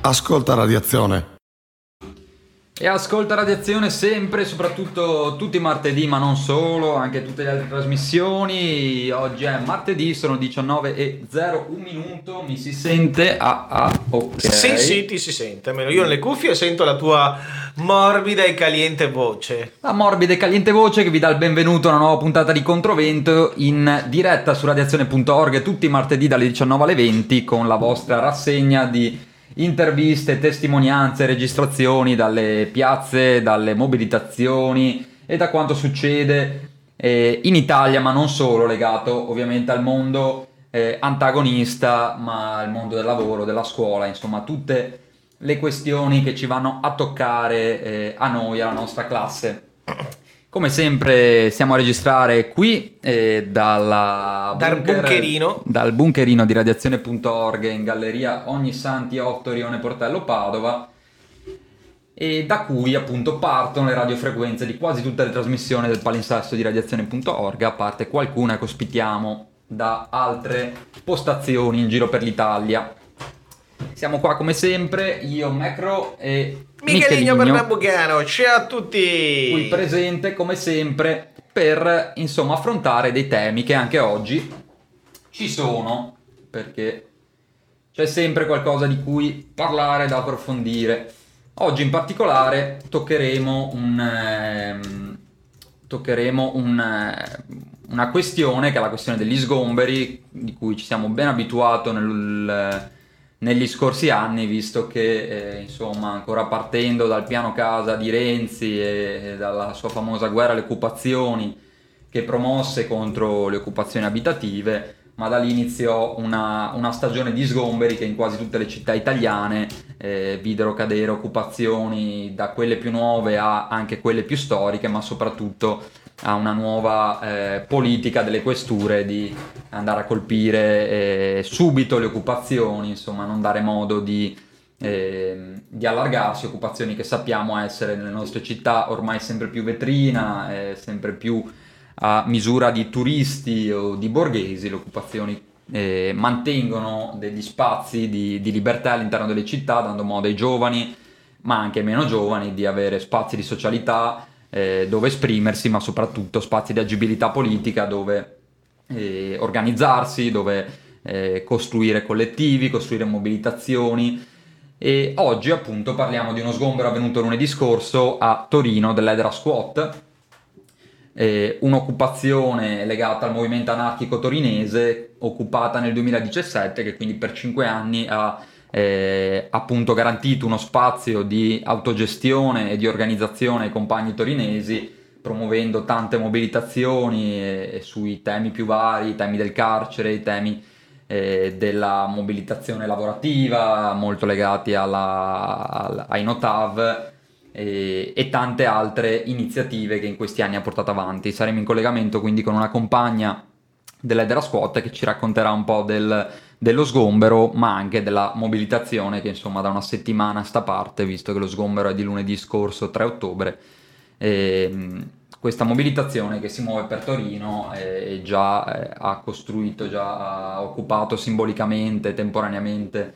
ascolta Radiazione. E ascolta Radiazione sempre, soprattutto tutti i martedì, ma non solo, anche tutte le altre trasmissioni. Oggi è martedì, sono 19:01, mi si sente? Ok. Sì, ti si sente, almeno io nelle cuffie sento la tua morbida e caliente voce. La morbida e caliente voce che vi dà il benvenuto a una nuova puntata di Controvento in diretta su radiazione.org tutti i martedì dalle 19 alle 20 con la vostra rassegna di interviste, testimonianze, registrazioni dalle piazze, dalle mobilitazioni e da quanto succede in Italia, ma non solo, legato ovviamente al mondo antagonista, ma al mondo del lavoro, della scuola, insomma tutte le questioni che ci vanno a toccare a noi, alla nostra classe. Come sempre siamo a registrare qui dal bunkerino di radiazione.org in galleria Ognissanti 8 Rione Portello Padova, e da cui appunto partono le radiofrequenze di quasi tutte le trasmissioni del palinsesto di radiazione.org, a parte qualcuna che ospitiamo da altre postazioni in giro per l'Italia. Siamo qua come sempre, io, Macro e Michelino Pernambucano, ciao a tutti! Qui presente come sempre per insomma affrontare dei temi che anche oggi ci sono, perché c'è sempre qualcosa di cui parlare, da approfondire. Oggi in particolare toccheremo una questione che è la questione degli sgomberi, di cui ci siamo ben abituati negli scorsi anni, visto che insomma ancora partendo dal piano casa di Renzi e dalla sua famosa guerra alle occupazioni che promosse contro le occupazioni abitative, ma da lì iniziò una stagione di sgomberi che in quasi tutte le città italiane videro cadere occupazioni, da quelle più nuove a anche quelle più storiche, ma soprattutto a una nuova politica delle questure di andare a colpire subito le occupazioni, insomma non dare modo di allargarsi, occupazioni che sappiamo essere nelle nostre città ormai sempre più vetrina, sempre più a misura di turisti o di borghesi. Le occupazioni mantengono degli spazi di libertà all'interno delle città, dando modo ai giovani, ma anche ai meno giovani, di avere spazi di socialità dove esprimersi, ma soprattutto spazi di agibilità politica dove organizzarsi, dove costruire collettivi, costruire mobilitazioni. E oggi appunto parliamo di uno sgombero avvenuto lunedì scorso a Torino dell'Edera Squat, un'occupazione legata al movimento anarchico torinese, occupata nel 2017, che quindi per 5 anni ha appunto garantito uno spazio di autogestione e di organizzazione ai compagni torinesi, promuovendo tante mobilitazioni sui temi più vari, i temi del carcere, i temi della mobilitazione lavorativa, molto legati ai Notav, e tante altre iniziative che in questi anni ha portato avanti. Saremo in collegamento quindi con una compagna dell'Edera Squat che ci racconterà un po' dello sgombero, ma anche della mobilitazione che insomma da una settimana a sta parte, visto che lo sgombero è di lunedì scorso 3 ottobre, questa mobilitazione che si muove per Torino ha occupato simbolicamente, temporaneamente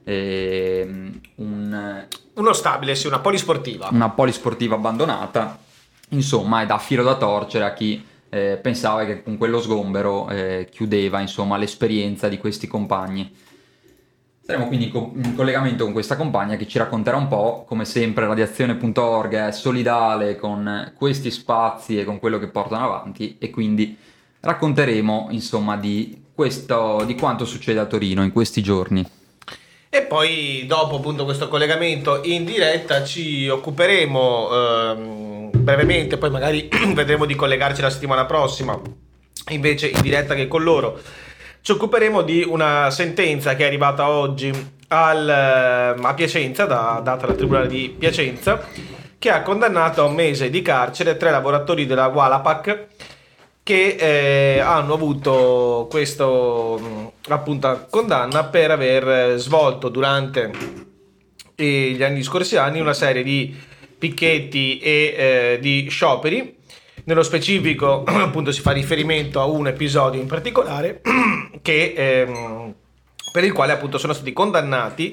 uno stabile, sì, una polisportiva abbandonata, insomma, è da filo da torcere a chi pensava che con quello sgombero chiudeva insomma l'esperienza di questi compagni. Saremo quindi in collegamento con questa compagna che ci racconterà un po'. Come sempre radiazione.org è solidale con questi spazi e con quello che portano avanti, e quindi racconteremo insomma di quanto succede a Torino in questi giorni. E poi dopo appunto questo collegamento in diretta ci occuperemo brevemente, poi magari vedremo di collegarci la settimana prossima invece in diretta che con loro. Ci occuperemo di una sentenza che è arrivata oggi a Piacenza, data dal Tribunale di Piacenza, che ha condannato a 1 mese di carcere 3 lavoratori della Walapac che hanno avuto questo appunto condanna per aver svolto durante gli scorsi anni una serie di picchetti e di scioperi. Nello specifico appunto si fa riferimento a un episodio in particolare per il quale appunto sono stati condannati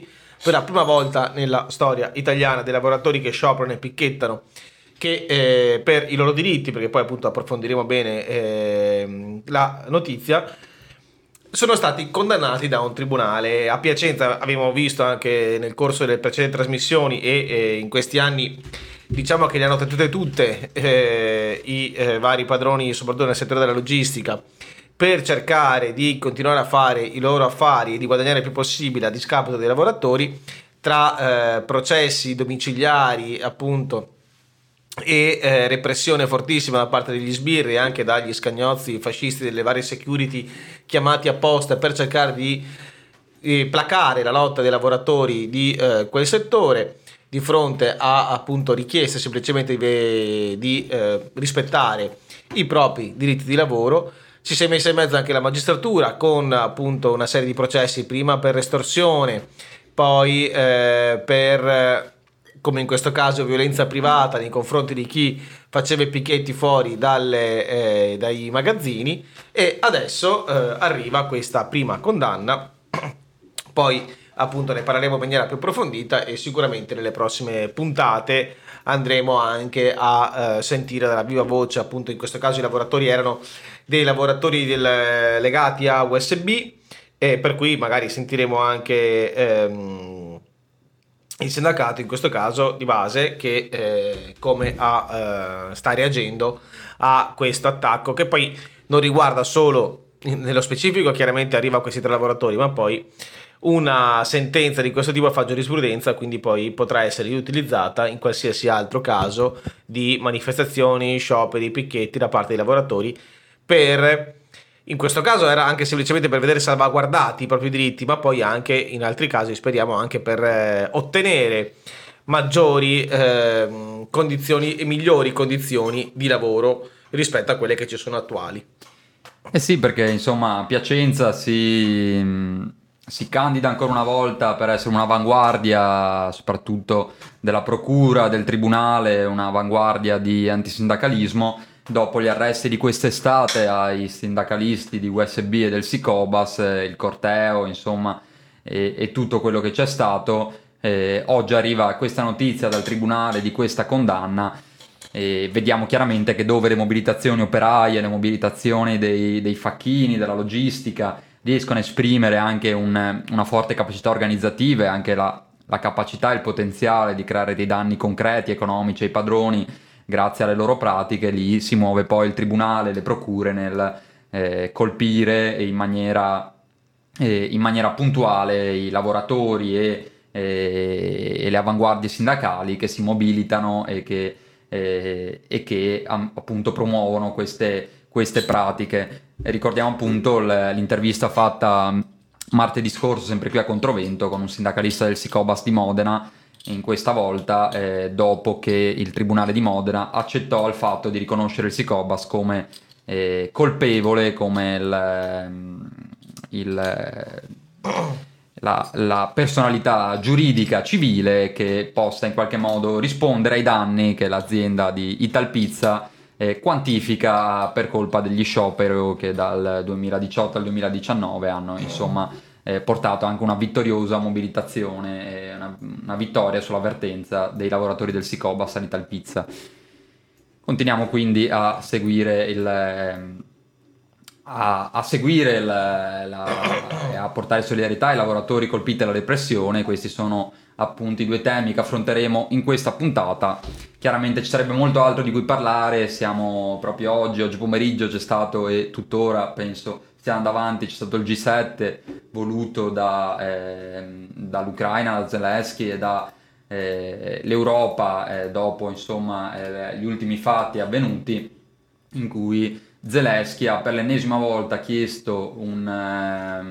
per la prima volta nella storia italiana dei lavoratori che scioperano e picchettano che per i loro diritti, perché poi appunto approfondiremo bene la notizia, sono stati condannati da un tribunale. A Piacenza abbiamo visto anche nel corso delle precedenti trasmissioni e in questi anni diciamo che le hanno tenute tutte i vari padroni, soprattutto nel settore della logistica, per cercare di continuare a fare i loro affari e di guadagnare il più possibile a discapito dei lavoratori, tra processi domiciliari appunto e repressione fortissima da parte degli sbirri e anche dagli scagnozzi fascisti delle varie security chiamati apposta per cercare di placare la lotta dei lavoratori di quel settore di fronte a appunto richieste semplicemente di rispettare i propri diritti di lavoro. Ci si è messa in mezzo anche la magistratura con appunto una serie di processi, prima per estorsione, poi per come in questo caso violenza privata nei confronti di chi faceva i picchetti fuori dai magazzini, e adesso arriva questa prima condanna. Poi appunto ne parleremo in maniera più approfondita e sicuramente nelle prossime puntate andremo anche a sentire dalla viva voce, appunto in questo caso i lavoratori erano dei lavoratori legati a USB, e per cui magari sentiremo anche il sindacato in questo caso di base che come sta reagendo a questo attacco, che poi non riguarda solo nello specifico, chiaramente arriva a questi 3 lavoratori, ma poi una sentenza di questo tipo fa giurisprudenza, quindi poi potrà essere riutilizzata in qualsiasi altro caso di manifestazioni, scioperi, picchetti da parte dei lavoratori, per in questo caso era anche semplicemente per vedere salvaguardati i propri diritti, ma poi anche in altri casi speriamo anche per ottenere maggiori condizioni e migliori condizioni di lavoro rispetto a quelle che ci sono attuali. Eh sì, perché insomma Piacenza si candida ancora una volta per essere un'avanguardia soprattutto della procura, del tribunale, un'avanguardia di antisindacalismo. Dopo gli arresti di quest'estate ai sindacalisti di USB e del Sicobas, il corteo, insomma, e tutto quello che c'è stato, oggi arriva questa notizia dal tribunale di questa condanna, e vediamo chiaramente che dove le mobilitazioni operaie, le mobilitazioni dei facchini, della logistica, riescono a esprimere anche una forte capacità organizzativa e anche la capacità e il potenziale di creare dei danni concreti, economici ai padroni, grazie alle loro pratiche, lì si muove poi il tribunale, le procure nel colpire in maniera puntuale i lavoratori e le avanguardie sindacali che si mobilitano e che appunto promuovono queste pratiche. E ricordiamo appunto l'intervista fatta martedì scorso, sempre qui a Controvento, con un sindacalista del Sicobas di Modena, in questa volta dopo che il Tribunale di Modena accettò il fatto di riconoscere il Sicobas come colpevole, come la personalità giuridica civile che possa in qualche modo rispondere ai danni che l'azienda di Italpizza quantifica per colpa degli scioperi che dal 2018 al 2019 hanno insomma portato anche una vittoriosa mobilitazione, una vittoria sull'avvertenza dei lavoratori del Sicobas all'Italpizza. Continuiamo quindi a seguire e a portare solidariità ai lavoratori colpiti dalla repressione. Questi sono appunto i 2 temi che affronteremo in questa puntata. Chiaramente ci sarebbe molto altro di cui parlare, siamo proprio oggi pomeriggio c'è stato, e tuttora penso stiamo andando avanti, c'è stato il G7 voluto dall'Ucraina, da Zelensky e da l'Europa dopo insomma gli ultimi fatti avvenuti, in cui Zelensky ha per l'ennesima volta chiesto una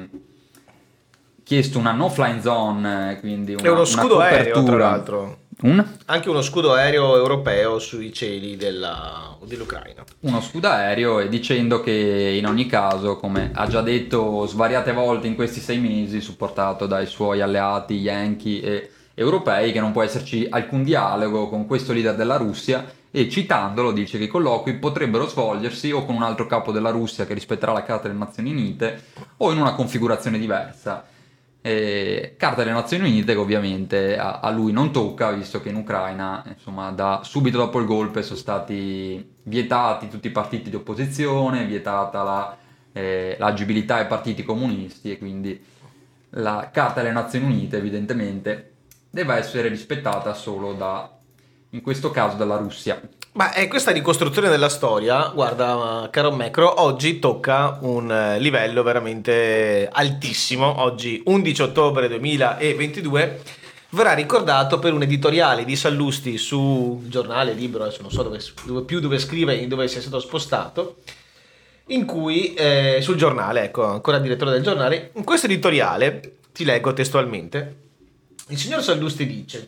no-fly zone, quindi uno scudo una aereo, tra l'altro. Anche uno scudo aereo europeo sui cieli dell'Ucraina. Uno scudo aereo, e dicendo che in ogni caso, come ha già detto svariate volte in questi 6 mesi, supportato dai suoi alleati Yankee e europei, che non può esserci alcun dialogo con questo leader della Russia, e citandolo dice che i colloqui potrebbero svolgersi o con un altro capo della Russia che rispetterà la Carta delle Nazioni Unite o in una configurazione diversa. Carta delle Nazioni Unite che ovviamente a lui non tocca, visto che in Ucraina, insomma, subito dopo il golpe sono stati vietati tutti i partiti di opposizione, vietata l'agibilità ai partiti comunisti, e quindi la Carta delle Nazioni Unite evidentemente deve essere rispettata solo in questo caso, dalla Russia. Ma questa ricostruzione della storia, guarda, caro Macro, oggi tocca un livello veramente altissimo. Oggi, 11 ottobre 2022, verrà ricordato per un editoriale di Sallusti su giornale Libero, adesso non so dove scrive e dove sia stato spostato, in cui, sul giornale, ecco, ancora direttore del giornale, in questo editoriale, ti leggo testualmente, il signor Sallusti dice: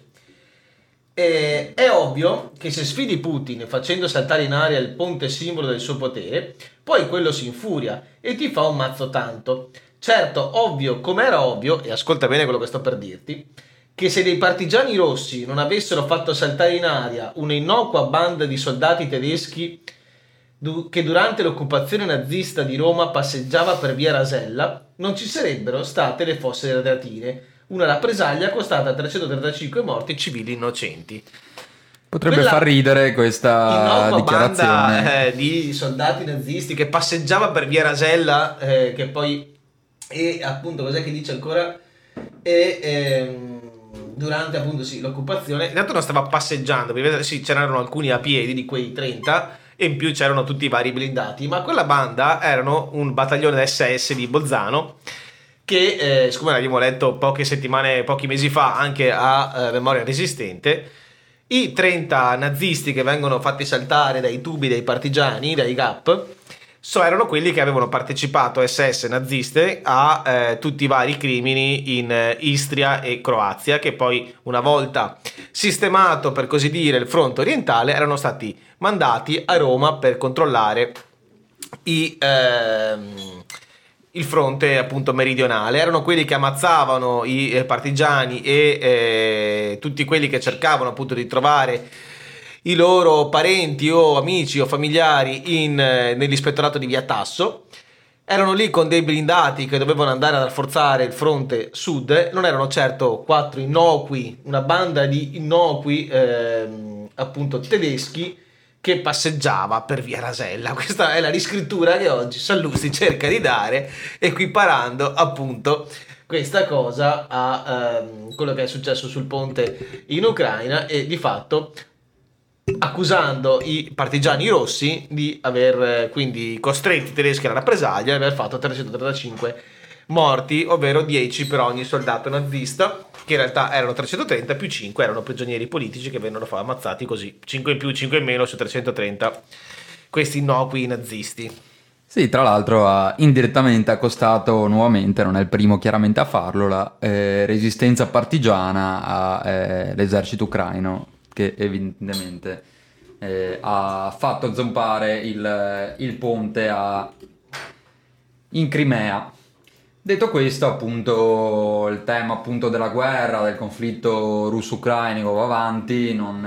è ovvio che se sfidi Putin facendo saltare in aria il ponte simbolo del suo potere, poi quello si infuria e ti fa un mazzo tanto. Certo, ovvio come era ovvio, e ascolta bene quello che sto per dirti, che se dei partigiani rossi non avessero fatto saltare in aria un'innocua banda di soldati tedeschi che durante l'occupazione nazista di Roma passeggiava per via Rasella, non ci sarebbero state le fosse radioattive, una rappresaglia costata 335 morti civili innocenti. Potrebbe far ridere questa dichiarazione. Banda di soldati nazisti che passeggiava per via Rasella, che poi, e appunto cos'è che dice ancora? Durante appunto l'occupazione, intanto non stava passeggiando, perché sì, c'erano alcuni a piedi di quei 30, e in più c'erano tutti i vari blindati, ma quella banda erano un battaglione SS di Bolzano che, siccome l'abbiamo letto pochi mesi fa anche a Memoria Resistente, i 30 nazisti che vengono fatti saltare dai tubi dei partigiani, dai GAP, erano quelli che avevano partecipato, SS naziste, a tutti i vari crimini in Istria e Croazia, che poi, una volta sistemato, per così dire, il fronte orientale, erano stati mandati a Roma per controllare il fronte appunto meridionale. Erano quelli che ammazzavano i partigiani e tutti quelli che cercavano appunto di trovare i loro parenti o amici o familiari nell'ispettorato di Via Tasso. Erano lì con dei blindati che dovevano andare a rafforzare il fronte sud. Non erano certo una banda di innocui appunto tedeschi che passeggiava per via Rasella. Questa è la riscrittura che oggi Sallusti cerca di dare, equiparando appunto questa cosa a quello che è successo sul ponte in Ucraina, e di fatto accusando i partigiani rossi di aver quindi costretti i tedeschi alla rappresaglia e aver fatto 335 morti, ovvero 10 per ogni soldato nazista, che in realtà erano 330, più 5 erano prigionieri politici che vennero ammazzati così, 5 in più, 5 in meno su 330 questi innocui nazisti. Sì, tra l'altro indirettamente ha costato nuovamente, non è il primo chiaramente a farlo, la resistenza partigiana all'esercito ucraino, che evidentemente ha fatto zompare il ponte in Crimea. Detto questo, appunto, il tema appunto della guerra, del conflitto russo-ucrainico va avanti, non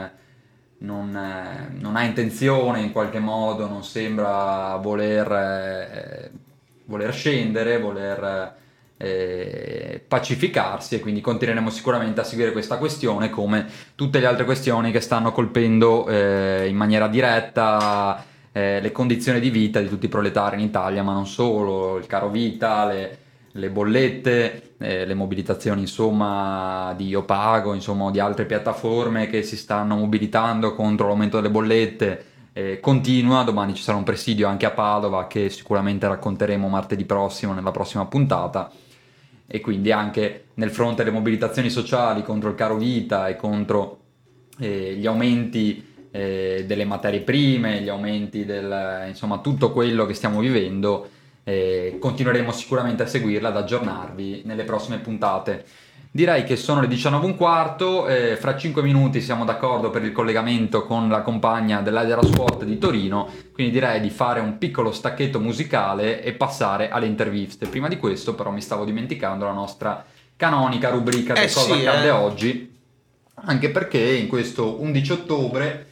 ha intenzione in qualche modo, non sembra voler scendere, voler pacificarsi, e quindi continueremo sicuramente a seguire questa questione come tutte le altre questioni che stanno colpendo in maniera diretta le condizioni di vita di tutti i proletari in Italia, ma non solo, il caro vita, le bollette, le mobilitazioni insomma di Io Pago, insomma di altre piattaforme che si stanno mobilitando contro l'aumento delle bollette. Continua, domani ci sarà un presidio anche a Padova che sicuramente racconteremo martedì prossimo nella prossima puntata, e quindi anche nel fronte delle mobilitazioni sociali contro il caro vita e contro gli aumenti delle materie prime, gli aumenti insomma tutto quello che stiamo vivendo. Continueremo sicuramente a seguirla, ad aggiornarvi nelle prossime puntate. Direi che sono le 19:15, fra 5 minuti siamo d'accordo per il collegamento con la compagna dell'Aidera Squad di Torino, quindi direi di fare un piccolo stacchetto musicale e passare alle interviste. Prima di questo però mi stavo dimenticando la nostra canonica rubrica che cosa accade oggi, anche perché in questo 11 ottobre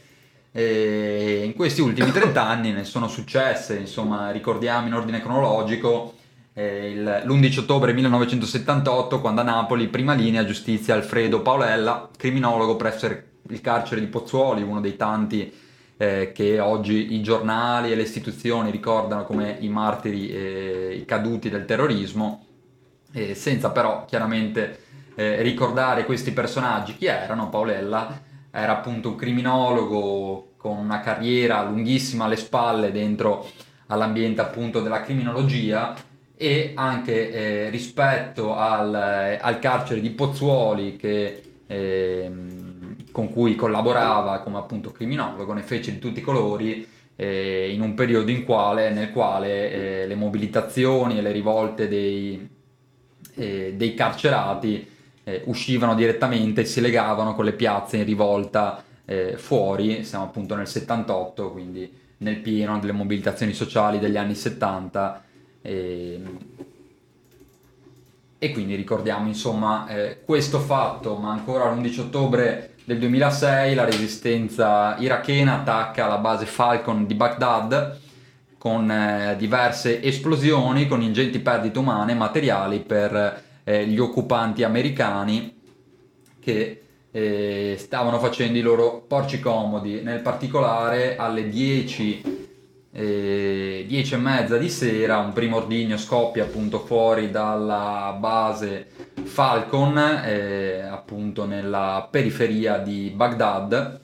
in questi ultimi 30 anni ne sono successe, insomma, ricordiamo in ordine cronologico l'11 ottobre 1978, quando a Napoli, prima linea, giustizia Alfredo Paolella, criminologo presso il carcere di Pozzuoli, uno dei tanti che oggi i giornali e le istituzioni ricordano come i martiri, i caduti del terrorismo, senza però chiaramente ricordare questi personaggi. Chi erano? Paolella era appunto un criminologo con una carriera lunghissima alle spalle dentro all'ambiente appunto della criminologia, e anche rispetto al carcere di Pozzuoli con cui collaborava come appunto criminologo, ne fece di tutti i colori, in un periodo nel quale le mobilitazioni e le rivolte dei carcerati uscivano direttamente e si legavano con le piazze in rivolta fuori. Siamo appunto nel 78, quindi nel pieno delle mobilitazioni sociali degli anni 70, e quindi ricordiamo insomma questo fatto. Ma ancora l'11 ottobre del 2006 la resistenza irachena attacca la base Falcon di Baghdad con diverse esplosioni, con ingenti perdite umane e materiali per gli occupanti americani che stavano facendo i loro porci comodi. Nel particolare alle 10:30 di sera un primo ordigno scoppia appunto fuori dalla base Falcon, appunto nella periferia di Baghdad,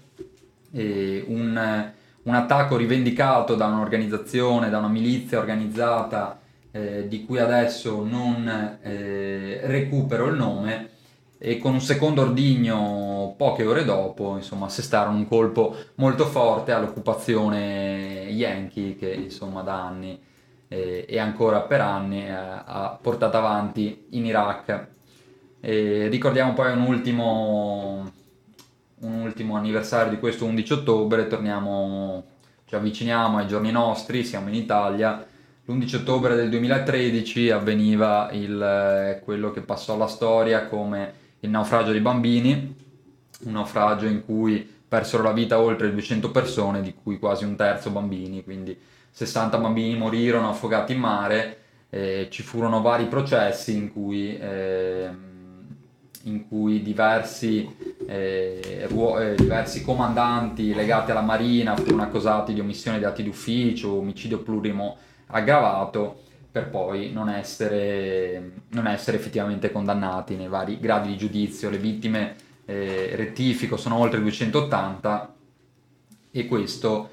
un attacco rivendicato da un'organizzazione, da una milizia organizzata di cui adesso non recupero il nome, e con un secondo ordigno poche ore dopo insomma assestarono un colpo molto forte all'occupazione Yankee, che insomma da anni e ancora per anni ha portato avanti in Iraq. Ricordiamo poi un ultimo anniversario di questo 11 ottobre, ci avviciniamo ai giorni nostri, siamo in Italia. L'11 ottobre del 2013 avveniva quello che passò alla storia come il naufragio dei bambini, un naufragio in cui persero la vita oltre 200 persone, di cui quasi un terzo bambini, quindi 60 bambini morirono affogati in mare. Ci furono vari processi in cui diversi comandanti legati alla Marina furono accusati di omissione di atti d'ufficio, omicidio plurimo aggravato, per poi non essere effettivamente condannati nei vari gradi di giudizio. Le vittime, rettifico, sono oltre 280, e questo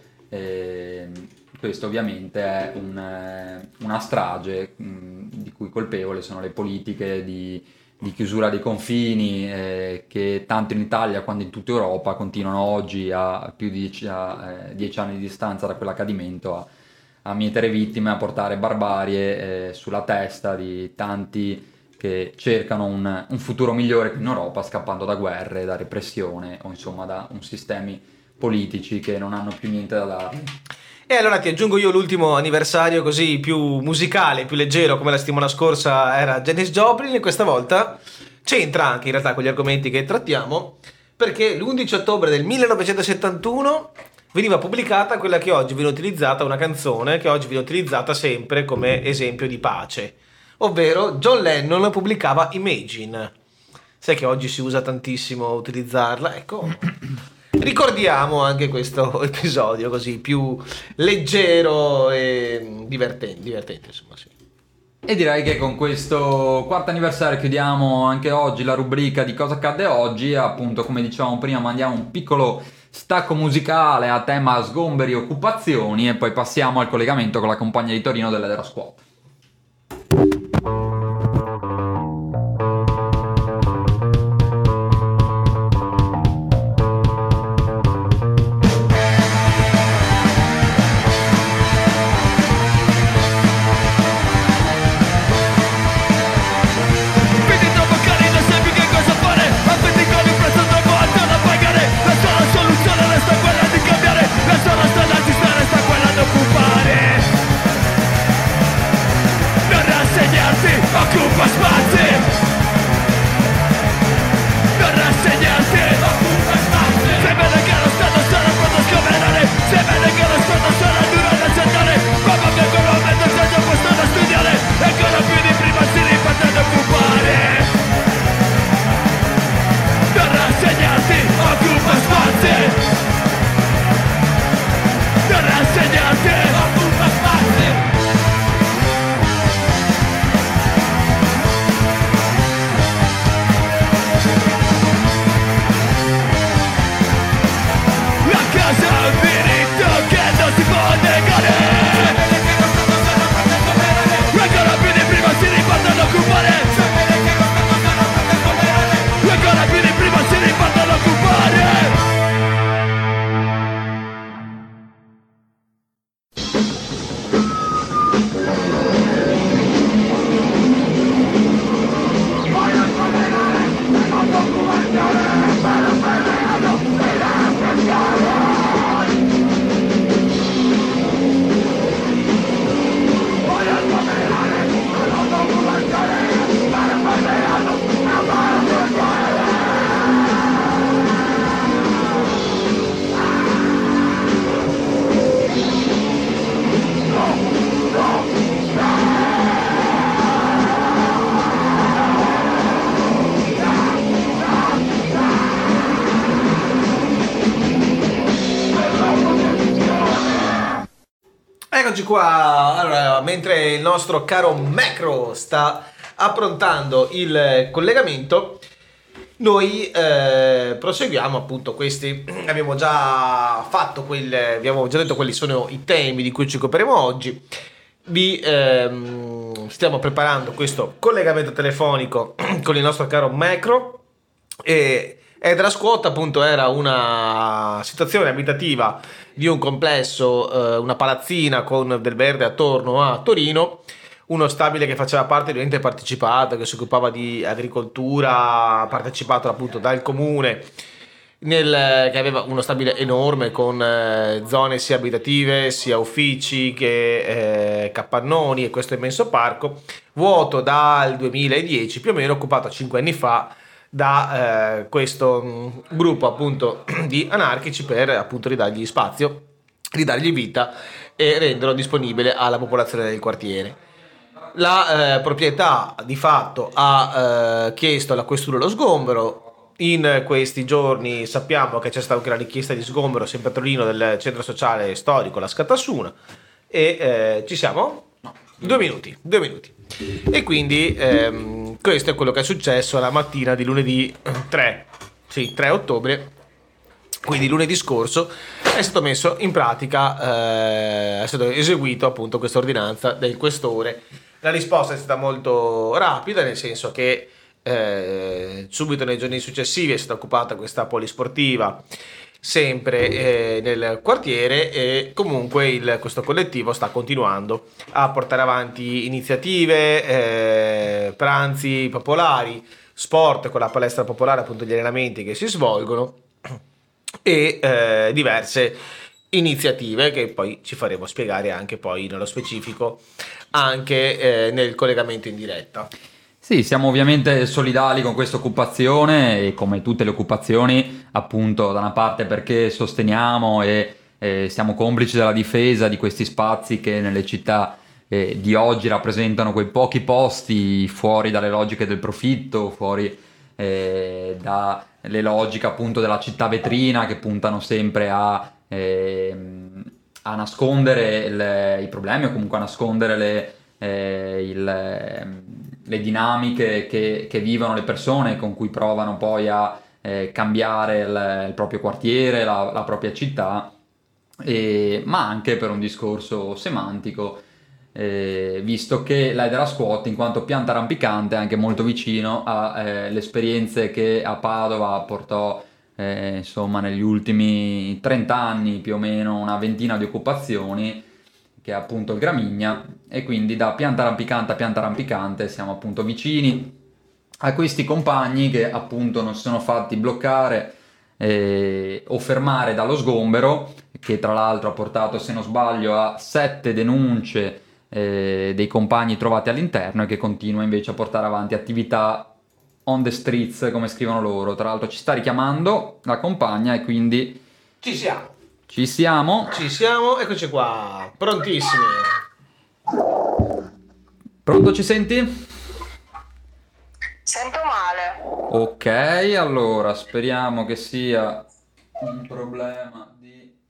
ovviamente è una strage di cui colpevole sono le politiche di chiusura dei confini, che tanto in Italia quanto in tutta Europa continuano oggi, a più di 10 anni di distanza da quell'accadimento, a mietere vittime, a portare barbarie sulla testa di tanti che cercano un futuro migliore in Europa, scappando da guerre, da repressione o insomma da sistemi politici che non hanno più niente da dare. E allora ti aggiungo io l'ultimo anniversario così più musicale, più leggero, come la settimana scorsa era Janis Joplin, e questa volta c'entra anche in realtà con gli argomenti che trattiamo, perché l'11 ottobre del 1971 veniva pubblicata quella che oggi viene utilizzata, una canzone che oggi viene utilizzata sempre come esempio di pace, ovvero John Lennon pubblicava Imagine. Sai che oggi si usa tantissimo utilizzarla? Ecco, ricordiamo anche questo episodio così più leggero e divertente insomma, sì. E direi che con questo quarto anniversario chiudiamo anche oggi la rubrica di cosa accadde oggi. Appunto, come dicevamo prima, mandiamo un piccolo stacco musicale a tema sgomberi e occupazioni, e poi passiamo al collegamento con la compagnia di Torino dell'Edera Squad. La sola strada ci sta, resta quella di occupare. Eccoci qua. Allora, mentre il nostro caro Macro sta approntando il collegamento, noi proseguiamo appunto questi. Abbiamo già fatto abbiamo già detto quali sono i temi di cui ci occuperemo oggi. Vi stiamo preparando questo collegamento telefonico con il nostro caro Macro. E Edera Squat appunto era una situazione abitativa di un complesso, una palazzina con del verde attorno a Torino, uno stabile che faceva parte di un ente partecipato, che si occupava di agricoltura, partecipato appunto dal comune, che aveva uno stabile enorme con zone sia abitative sia uffici che capannoni e questo immenso parco, vuoto dal 2010 più o meno, occupato 5 anni fa da questo gruppo appunto di anarchici per appunto ridargli spazio, ridargli vita e renderlo disponibile alla popolazione del quartiere. La proprietà di fatto ha chiesto alla questura lo sgombero. In questi giorni sappiamo che c'è stata anche una richiesta di sgombero sempre a Torino del centro sociale storico La Scatassuna e ci siamo? No. 2 minuti. E quindi questo è quello che è successo la mattina di lunedì 3 ottobre, quindi lunedì scorso è stato messo in pratica, è stato eseguito appunto questa ordinanza del questore. La risposta è stata molto rapida, nel senso che subito nei giorni successivi è stata occupata questa polisportiva sempre nel quartiere e comunque questo collettivo sta continuando a portare avanti iniziative, pranzi popolari, sport con la palestra popolare, appunto gli allenamenti che si svolgono e diverse iniziative che poi ci faremo spiegare anche poi nello specifico anche nel collegamento in diretta. Sì, siamo ovviamente solidali con questa occupazione e come tutte le occupazioni, appunto, da una parte perché sosteniamo e siamo complici della difesa di questi spazi che nelle città di oggi rappresentano quei pochi posti fuori dalle logiche del profitto, fuori dalle logiche appunto della città vetrina che puntano sempre a nascondere i problemi o comunque a nascondere le dinamiche che vivono le persone, con cui provano poi a cambiare il proprio quartiere, la propria città, ma anche per un discorso semantico, visto che l'Edera Squat in quanto pianta rampicante è anche molto vicino alle esperienze che a Padova portò insomma negli ultimi 30 anni più o meno una ventina di occupazioni, che è appunto il Gramigna, e quindi da pianta rampicante a pianta rampicante siamo appunto vicini a questi compagni che appunto non si sono fatti bloccare o fermare dallo sgombero, che tra l'altro ha portato, se non sbaglio, a 7 denunce dei compagni trovati all'interno, e che continua invece a portare avanti attività on the streets, come scrivono loro. Tra l'altro ci sta richiamando la compagna e quindi Ci siamo, eccoci qua, prontissimi. Pronto, ci senti? Sento male. Ok, allora speriamo che sia un problema di...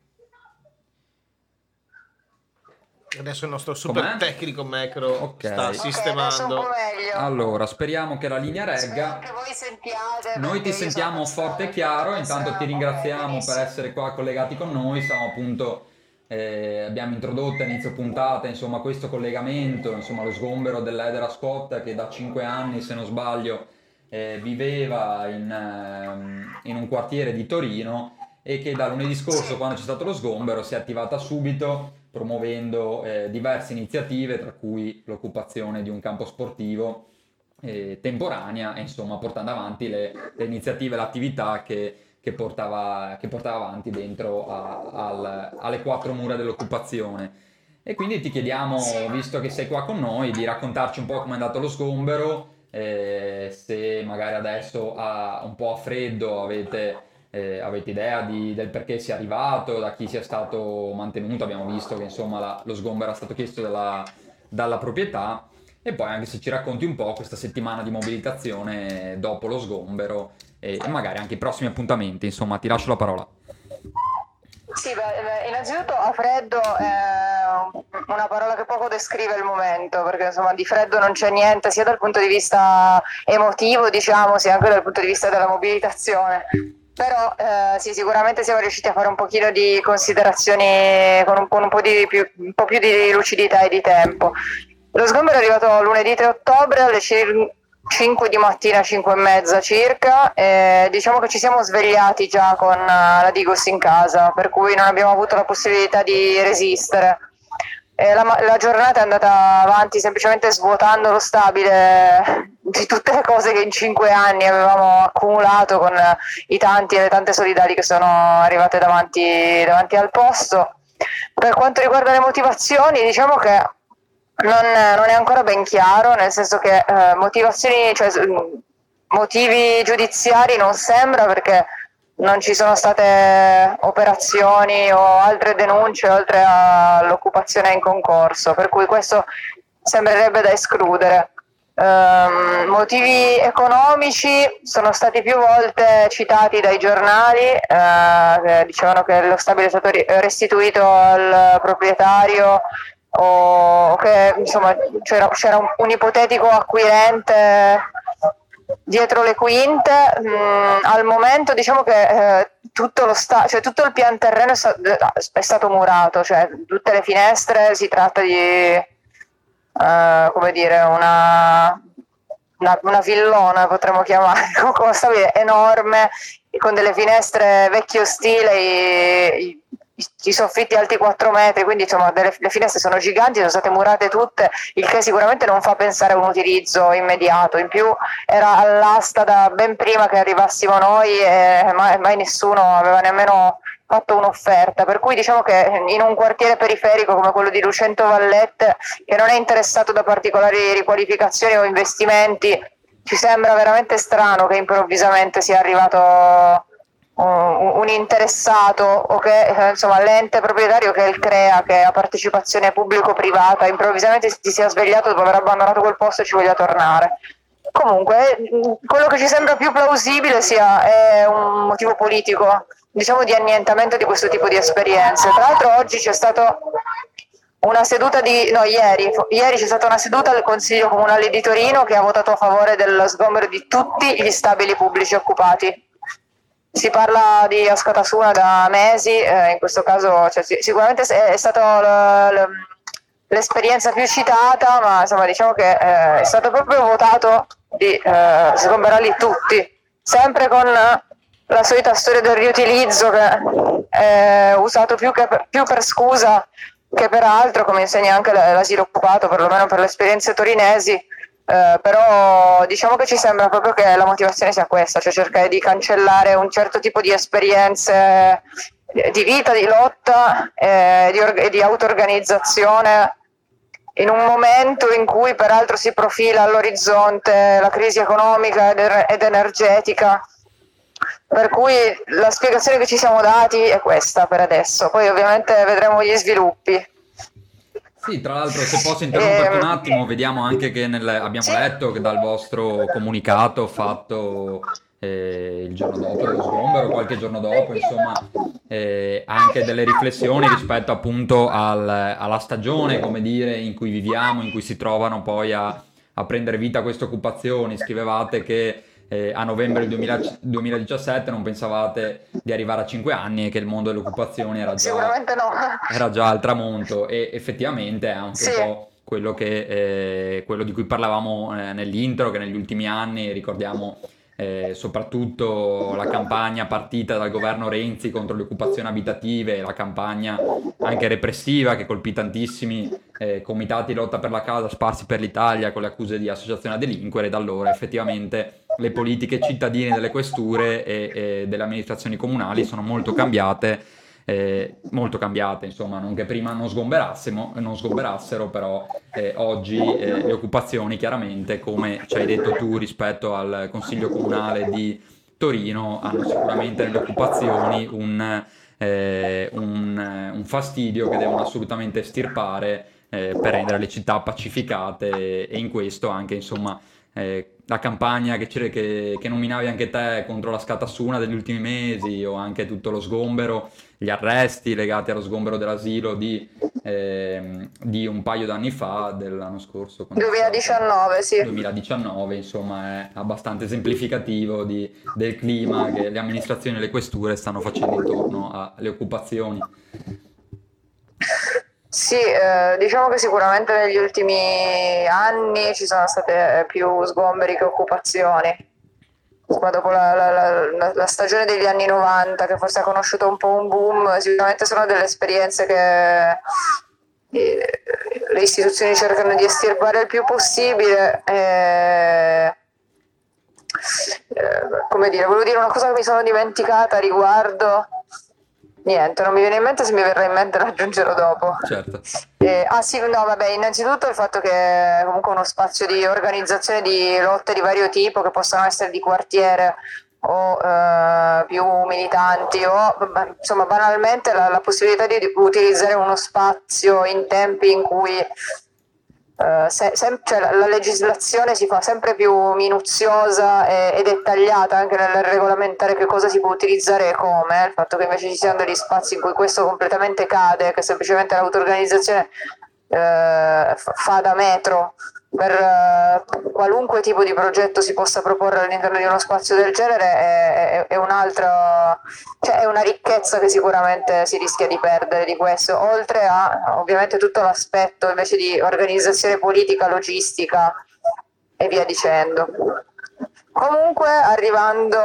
Adesso il nostro super Com'è? tecnico Macro sta Ok. sistemando. Adesso un po' meglio. Allora, speriamo che la linea Spero regga. che voi sentiate. Noi ti perché io sentiamo sono forte e stata chiaro, in intanto casa. ti ringraziamo Ok, per benissimo. essere qua collegati con noi. Siamo appunto, abbiamo introdotto a inizio puntata, insomma, questo collegamento, insomma, lo sgombero dell'Edera Squat, che da 5 anni, se non sbaglio, viveva in un quartiere di Torino, e che da lunedì scorso, quando c'è stato lo sgombero, si è attivata subito promuovendo diverse iniziative, tra cui l'occupazione di un campo sportivo temporanea, e insomma portando avanti le iniziative, l'attività che portava avanti dentro alle 4 mura dell'occupazione. E quindi ti chiediamo, visto che sei qua con noi, di raccontarci un po' come è andato lo sgombero, se magari adesso un po' a freddo avete idea del perché sia arrivato, da chi sia stato mantenuto. Abbiamo visto che insomma lo sgombero è stato chiesto dalla proprietà, e poi anche se ci racconti un po' questa settimana di mobilitazione dopo lo sgombero e magari anche i prossimi appuntamenti. Insomma, ti lascio la parola. Sì, beh, innanzitutto a freddo una parola che poco descrive il momento, perché insomma di freddo non c'è niente, sia dal punto di vista emotivo, diciamo, sia anche dal punto di vista della mobilitazione. Però sì, sicuramente siamo riusciti a fare un pochino di considerazioni con un po' più di lucidità e di tempo. Lo sgombero è arrivato lunedì 3 ottobre alle 5 di mattina, 5 e mezza circa, e diciamo che ci siamo svegliati già con la Digos in casa, per cui non abbiamo avuto la possibilità di resistere. La giornata è andata avanti semplicemente svuotando lo stabile di tutte le cose che in 5 anni avevamo accumulato con i tanti e le tante solidali che sono arrivate davanti al posto. Per quanto riguarda le motivazioni, diciamo che non è ancora ben chiaro, nel senso che motivi giudiziari non sembra, perché non ci sono state operazioni o altre denunce oltre all'occupazione in concorso, per cui questo sembrerebbe da escludere. Motivi economici sono stati più volte citati dai giornali, che dicevano che lo stabile è stato restituito al proprietario, o che insomma c'era un ipotetico acquirente dietro le quinte. Al momento diciamo che tutto il pian terreno è stato murato, cioè tutte le finestre, si tratta di come dire una villona, potremmo chiamare, con stabile enorme, con delle finestre vecchio stile, i soffitti alti 4 metri, quindi insomma le finestre sono giganti, sono state murate tutte, il che sicuramente non fa pensare a un utilizzo immediato. In più era all'asta da ben prima che arrivassimo noi, e mai nessuno aveva nemmeno fatto un'offerta, per cui diciamo che in un quartiere periferico come quello di Lucento Vallette, che non è interessato da particolari riqualificazioni o investimenti, ci sembra veramente strano che improvvisamente sia arrivato un interessato, o che insomma l'ente proprietario, che è il CREA, che è a partecipazione pubblico-privata, improvvisamente si sia svegliato dopo aver abbandonato quel posto e ci voglia tornare. Comunque quello che ci sembra più plausibile è un motivo politico, diciamo, di annientamento di questo tipo di esperienze. Tra l'altro oggi c'è stata ieri c'è stata una seduta del Consiglio Comunale di Torino, che ha votato a favore dello sgombero di tutti gli stabili pubblici occupati. Si parla di Ascatasuna da mesi, in questo caso sicuramente è stata l'esperienza più citata, ma insomma diciamo che è stato proprio votato di sgomberarli tutti, sempre con la solita storia del riutilizzo, che è usato più per scusa che per altro, come insegna anche l'asilo occupato, perlomeno per le esperienze torinesi. Però diciamo che ci sembra proprio che la motivazione sia questa, cioè cercare di cancellare un certo tipo di esperienze di vita, di lotta e di auto-organizzazione, in un momento in cui peraltro si profila all'orizzonte la crisi economica ed energetica, per cui la spiegazione che ci siamo dati è questa per adesso, poi ovviamente vedremo gli sviluppi. Sì, tra l'altro, se posso interromperti un attimo, vediamo anche che abbiamo letto che dal vostro comunicato fatto il giorno dopo dello sgombero, qualche giorno dopo, insomma, anche delle riflessioni rispetto appunto alla stagione, come dire, in cui viviamo, in cui si trovano poi a prendere vita queste occupazioni. Scrivevate che a novembre 2017 non pensavate di arrivare a 5 anni e che il mondo delle occupazioni era già al tramonto, e effettivamente è anche un po' quello di cui parlavamo nell'intro, che negli ultimi anni ricordiamo soprattutto la campagna partita dal governo Renzi contro le occupazioni abitative, la campagna anche repressiva che colpì tantissimi comitati di lotta per la casa sparsi per l'Italia con le accuse di associazione a delinquere. Da allora effettivamente le politiche cittadine delle questure e delle amministrazioni comunali sono molto cambiate, insomma, non che prima non sgomberassero, però oggi le occupazioni, chiaramente, come ci hai detto tu rispetto al Consiglio Comunale di Torino, hanno sicuramente nelle occupazioni un fastidio che devono assolutamente estirpare per rendere le città pacificate, e in questo anche, insomma, la campagna che nominavi anche te contro la scatassuna degli ultimi mesi, o anche tutto lo sgombero, gli arresti legati allo sgombero dell'asilo di un paio d'anni fa, dell'anno scorso. 2019, sì. 2019, insomma, è abbastanza esemplificativo del clima che le amministrazioni e le questure stanno facendo intorno alle occupazioni. Sì, diciamo che sicuramente negli ultimi anni ci sono state più sgomberi che occupazioni. Ma dopo la stagione degli anni 90, che forse ha conosciuto un po' un boom, sicuramente sono delle esperienze che le istituzioni cercano di estirpare il più possibile. Come dire, volevo dire una cosa che mi sono dimenticata a riguardo. Niente, non mi viene in mente, se mi verrà in mente lo aggiungerò dopo. Certo. Sì, no, vabbè, innanzitutto il fatto che è comunque uno spazio di organizzazione di lotte di vario tipo, che possono essere di quartiere o più militanti, o insomma banalmente la possibilità di utilizzare uno spazio in tempi in cui cioè la legislazione si fa sempre più minuziosa e dettagliata anche nel regolamentare che cosa si può utilizzare e come. Il fatto che invece ci siano degli spazi in cui questo completamente cade, che semplicemente l'auto-organizzazione fa da metro per qualunque tipo di progetto si possa proporre all'interno di uno spazio del genere, è un'altra, cioè è una ricchezza che sicuramente si rischia di perdere di questo, oltre a ovviamente tutto l'aspetto invece di organizzazione politica, logistica e via dicendo. Comunque, arrivando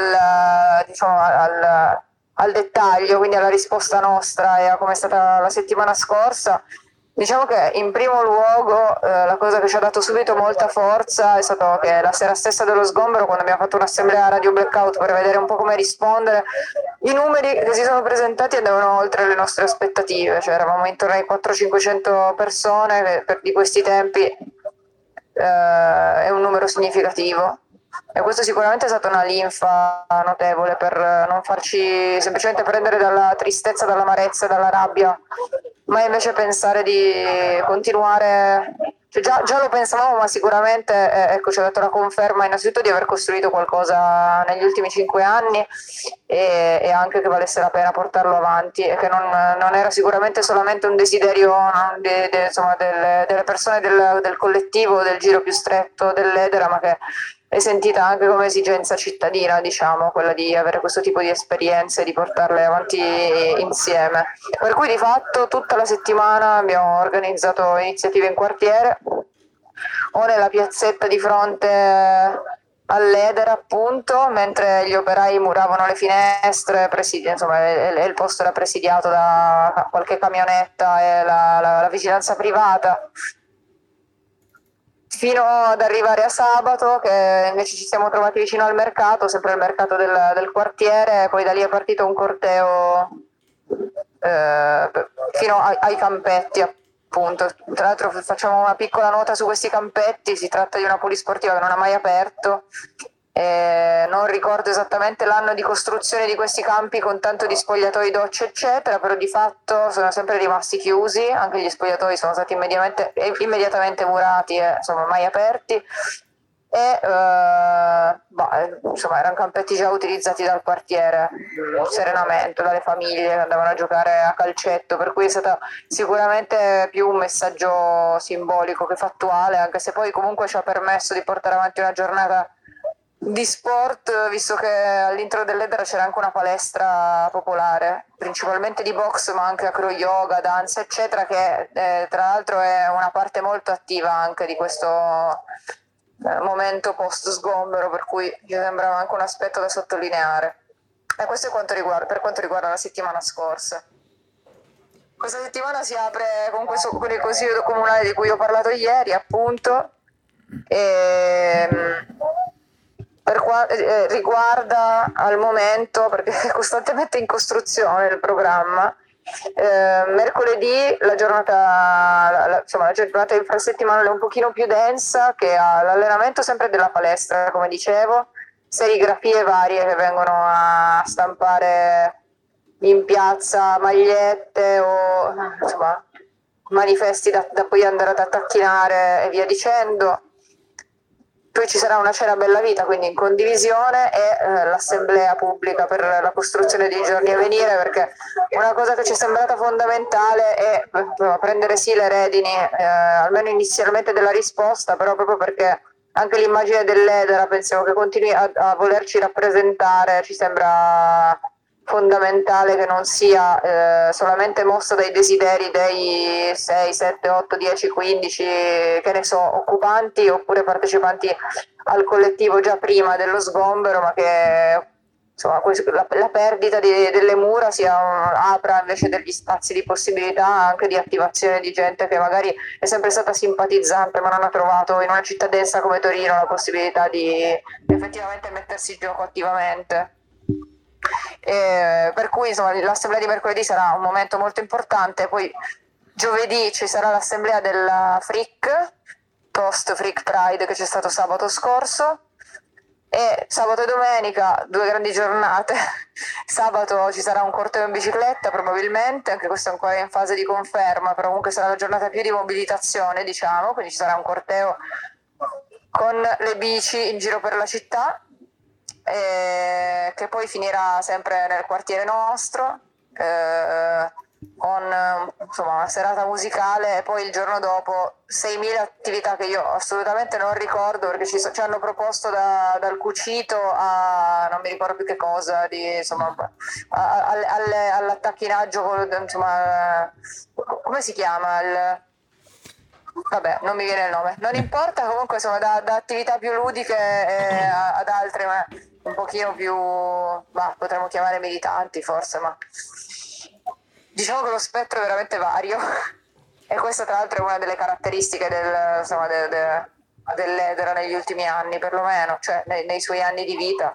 al dettaglio, quindi alla risposta nostra e a come è stata la settimana scorsa, diciamo che in primo luogo la cosa che ci ha dato subito molta forza è stato che la sera stessa dello sgombero, quando abbiamo fatto un'assemblea Radio Blackout per vedere un po' come rispondere, i numeri che si sono presentati andavano oltre le nostre aspettative, cioè eravamo intorno ai 400-500 persone, che di questi tempi è un numero significativo. E questo sicuramente è stata una linfa notevole per non farci semplicemente prendere dalla tristezza, dall'amarezza, dalla rabbia, ma invece pensare di continuare. Cioè già lo pensavamo, ma sicuramente ecco, ci ha dato la conferma innanzitutto di aver costruito qualcosa negli ultimi 5 anni e anche che valesse la pena portarlo avanti, e che non era sicuramente solamente un desiderio insomma, delle persone del collettivo, del giro più stretto dell'Edera, ma che è sentita anche come esigenza cittadina, diciamo, quella di avere questo tipo di esperienze e di portarle avanti insieme. Per cui di fatto tutta la settimana abbiamo organizzato iniziative in quartiere o nella piazzetta di fronte all'Edera, appunto, mentre gli operai muravano le finestre, insomma, il posto era presidiato da qualche camionetta e la vigilanza privata, fino ad arrivare a sabato, che invece ci siamo trovati vicino al mercato, sempre il mercato del quartiere, poi da lì è partito un corteo fino ai campetti, appunto. Tra l'altro facciamo una piccola nota su questi campetti: si tratta di una polisportiva che non ha mai aperto. Non ricordo esattamente l'anno di costruzione di questi campi con tanto di spogliatoi, docce eccetera, però di fatto sono sempre rimasti chiusi, anche gli spogliatoi sono stati immediatamente murati e insomma mai aperti, e insomma erano campetti già utilizzati dal quartiere serenamente, dalle famiglie che andavano a giocare a calcetto, per cui è stato sicuramente più un messaggio simbolico che fattuale, anche se poi comunque ci ha permesso di portare avanti una giornata di sport, visto che all'interno dell'Edera c'era anche una palestra popolare, principalmente di box, ma anche acro-yoga, danza eccetera, che tra l'altro è una parte molto attiva anche di questo momento post sgombero, per cui mi sembrava anche un aspetto da sottolineare. E questo è per quanto riguarda la settimana scorsa. Questa settimana si apre con il consiglio comunale di cui ho parlato ieri, appunto, riguarda al momento, perché è costantemente in costruzione il programma, mercoledì la giornata infrasettimanale è un pochino più densa, che ha l'allenamento sempre della palestra, come dicevo, serigrafie varie che vengono a stampare in piazza, magliette o insomma manifesti da poi andare ad attacchinare e via dicendo. poi ci sarà una cena bella vita, quindi in condivisione, e l'assemblea pubblica per la costruzione dei giorni a venire, perché una cosa che ci è sembrata fondamentale è prendere sì le redini, almeno inizialmente, della risposta, però proprio perché anche l'immagine dell'Edera pensiamo che continui a volerci rappresentare, ci sembra fondamentale che non sia solamente mossa dai desideri dei 6, 7, 8, 10, 15, che ne so, occupanti oppure partecipanti al collettivo già prima dello sgombero, ma che insomma la perdita delle mura apra invece degli spazi di possibilità anche di attivazione di gente che magari è sempre stata simpatizzante ma non ha trovato in una città densa come Torino la possibilità di effettivamente mettersi in gioco attivamente. Per cui insomma l'assemblea di mercoledì sarà un momento molto importante. Poi giovedì ci sarà l'assemblea della Frick, post Frick Pride, che c'è stato sabato scorso, e sabato e domenica 2 grandi giornate. Sabato ci sarà un corteo in bicicletta probabilmente, anche questo è ancora in fase di conferma, però comunque sarà la giornata più di mobilitazione, diciamo, quindi ci sarà un corteo con le bici in giro per la città, che poi finirà sempre nel quartiere nostro, con insomma una serata musicale, e poi il giorno dopo 6.000 attività che io assolutamente non ricordo, perché ci hanno proposto dal cucito a non mi ricordo più che cosa, insomma all'attacchinaggio, insomma come si chiama vabbè, non mi viene il nome, non importa, comunque insomma da attività più ludiche ad altre, ma un pochino più, potremmo chiamare militanti forse, ma diciamo che lo spettro è veramente vario, e questa tra l'altro è una delle caratteristiche dell'Edera negli ultimi anni, perlomeno, cioè nei suoi anni di vita.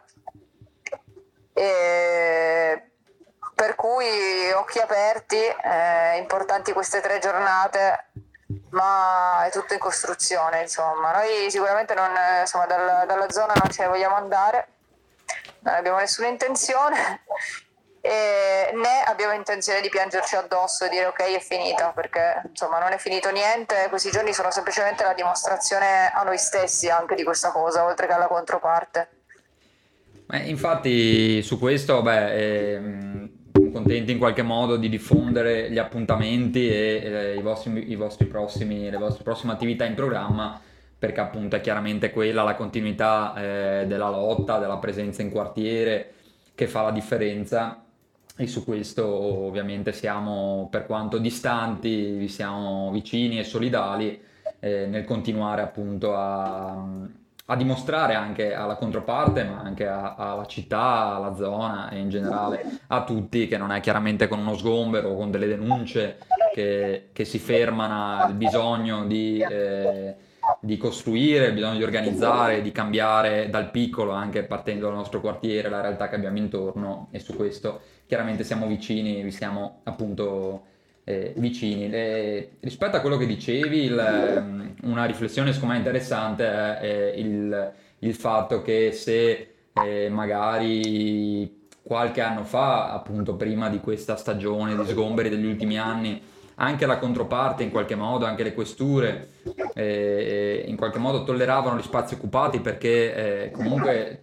Per cui occhi aperti, importanti queste 3 giornate, ma è tutto in costruzione, insomma. Noi sicuramente dalla zona non ce ne vogliamo andare, non abbiamo nessuna intenzione, né abbiamo intenzione di piangerci addosso e dire ok, è finita, perché insomma non è finito niente. Questi giorni sono semplicemente la dimostrazione a noi stessi anche di questa cosa, oltre che alla controparte. Infatti su questo contenti in qualche modo di diffondere gli appuntamenti e le vostre prossime attività in programma, perché appunto è chiaramente quella la continuità della lotta, della presenza in quartiere che fa la differenza, e su questo ovviamente siamo, per quanto distanti, vi siamo vicini e solidali nel continuare appunto a dimostrare anche alla controparte, ma anche alla città, alla zona e in generale a tutti, che non è chiaramente con uno sgombero o con delle denunce che si fermano il bisogno di costruire, il bisogno di organizzare, di cambiare dal piccolo, anche partendo dal nostro quartiere, la realtà che abbiamo intorno, e su questo chiaramente siamo vicini, vi siamo appunto vicini. Rispetto a quello che dicevi, una riflessione secondo me interessante è il fatto che se magari qualche anno fa, appunto prima di questa stagione di sgomberi degli ultimi anni, anche la controparte in qualche modo, anche le questure in qualche modo tolleravano gli spazi occupati, perché comunque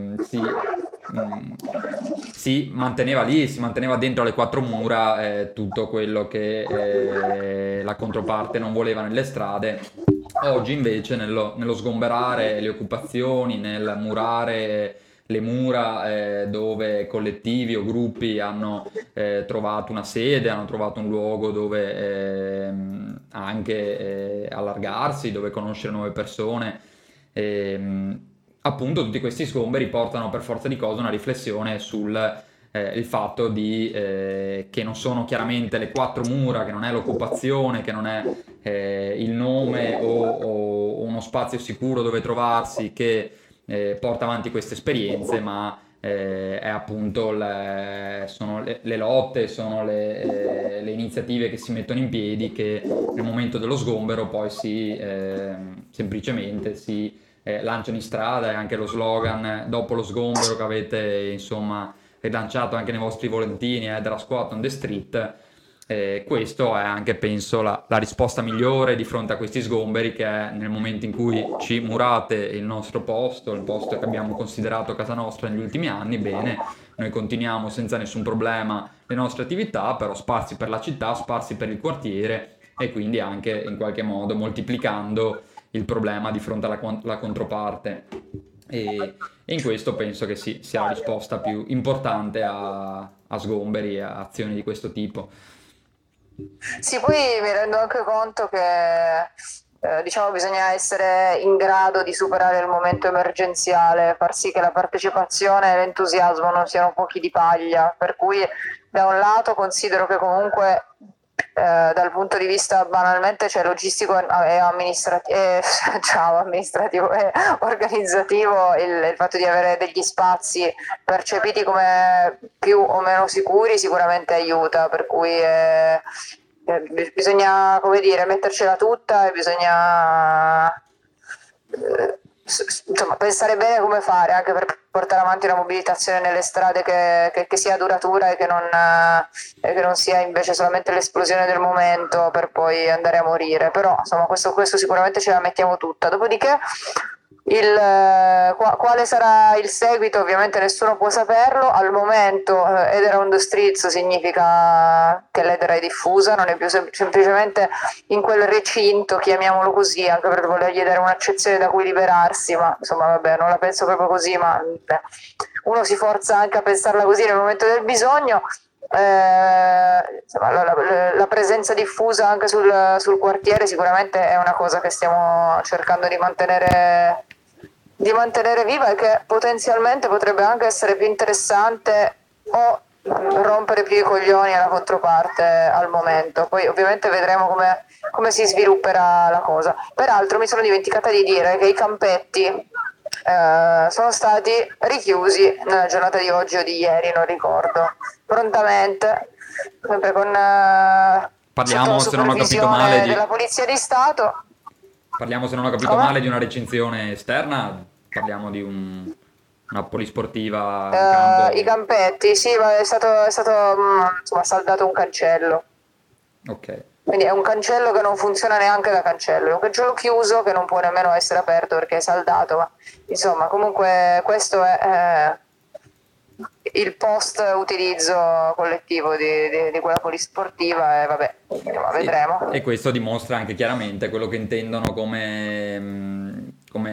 si manteneva lì, si manteneva dentro le 4 mura tutto quello che la controparte non voleva nelle strade. Oggi invece nello sgomberare le occupazioni, nel murare le mura dove collettivi o gruppi hanno trovato una sede, hanno trovato un luogo dove anche allargarsi, dove conoscere nuove persone. Appunto tutti questi sgomberi portano per forza di cose una riflessione sul il fatto che non sono chiaramente le 4 mura, che non è l'occupazione, che non è il nome o uno spazio sicuro dove trovarsi che porta avanti queste esperienze, ma è appunto sono le lotte, sono le iniziative che si mettono in piedi, che nel momento dello sgombero poi semplicemente si lanciano in strada. E anche lo slogan dopo lo sgombero che avete insomma rilanciato anche nei vostri volantini, della Squat on the Street, Questo è anche, penso, la risposta migliore di fronte a questi sgomberi, che è nel momento in cui ci murate il nostro posto, il posto che abbiamo considerato casa nostra negli ultimi anni, bene, noi continuiamo senza nessun problema le nostre attività, però sparsi per la città, sparsi per il quartiere, e quindi anche in qualche modo moltiplicando il problema di fronte alla controparte. E in questo penso che sia la risposta più importante a sgomberi e a azioni di questo tipo. Sì, poi mi rendo anche conto che diciamo bisogna essere in grado di superare il momento emergenziale, far sì che la partecipazione e l'entusiasmo non siano fuochi di paglia, per cui da un lato considero che comunque dal punto di vista banalmente cioè logistico e amministrativo e organizzativo il fatto di avere degli spazi percepiti come più o meno sicuri sicuramente aiuta, per cui bisogna, come dire, mettercela tutta e bisogna insomma, pensare bene come fare anche per portare avanti una mobilitazione nelle strade che sia duratura e che non sia invece solamente l'esplosione del momento per poi andare a morire. Però insomma questo sicuramente ce la mettiamo tutta. Dopodiché quale sarà il seguito ovviamente nessuno può saperlo al momento. Edera on the streets significa che l'edera è diffusa, non è più semplicemente in quel recinto, chiamiamolo così, anche per volergli dare un'accezione da cui liberarsi, ma insomma vabbè, non la penso proprio così, ma uno si forza anche a pensarla così nel momento del bisogno. Insomma, la presenza diffusa anche sul quartiere sicuramente è una cosa che stiamo cercando di mantenere viva e che potenzialmente potrebbe anche essere più interessante o rompere più i coglioni alla controparte al momento. Poi ovviamente vedremo come si svilupperà la cosa. Peraltro mi sono dimenticata di dire che i campetti sono stati richiusi nella giornata di oggi o di ieri, non ricordo, prontamente, sempre con Parliamo, se non ho capito male, della Polizia di Stato. Parliamo, se non ho capito male, di una recinzione esterna, parliamo di una polisportiva in campo. I campetti, sì, ma è stato insomma, saldato un cancello. Ok. Quindi è un cancello che non funziona neanche da cancello, è un cancello chiuso che non può nemmeno essere aperto perché è saldato, ma insomma comunque questo è il post utilizzo collettivo di quella polisportiva e vabbè, vedremo. E questo dimostra anche chiaramente quello che intendono come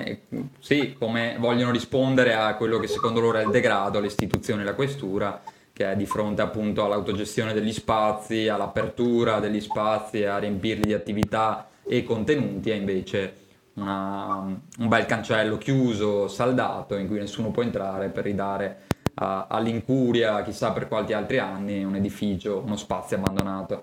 vogliono rispondere a quello che secondo loro è il degrado, l'istituzione e la questura, che è di fronte appunto all'autogestione degli spazi, all'apertura degli spazi, a riempirli di attività e contenuti, e invece un bel cancello chiuso, saldato, in cui nessuno può entrare, per ridare all'incuria, chissà per quanti altri anni, un edificio, uno spazio abbandonato.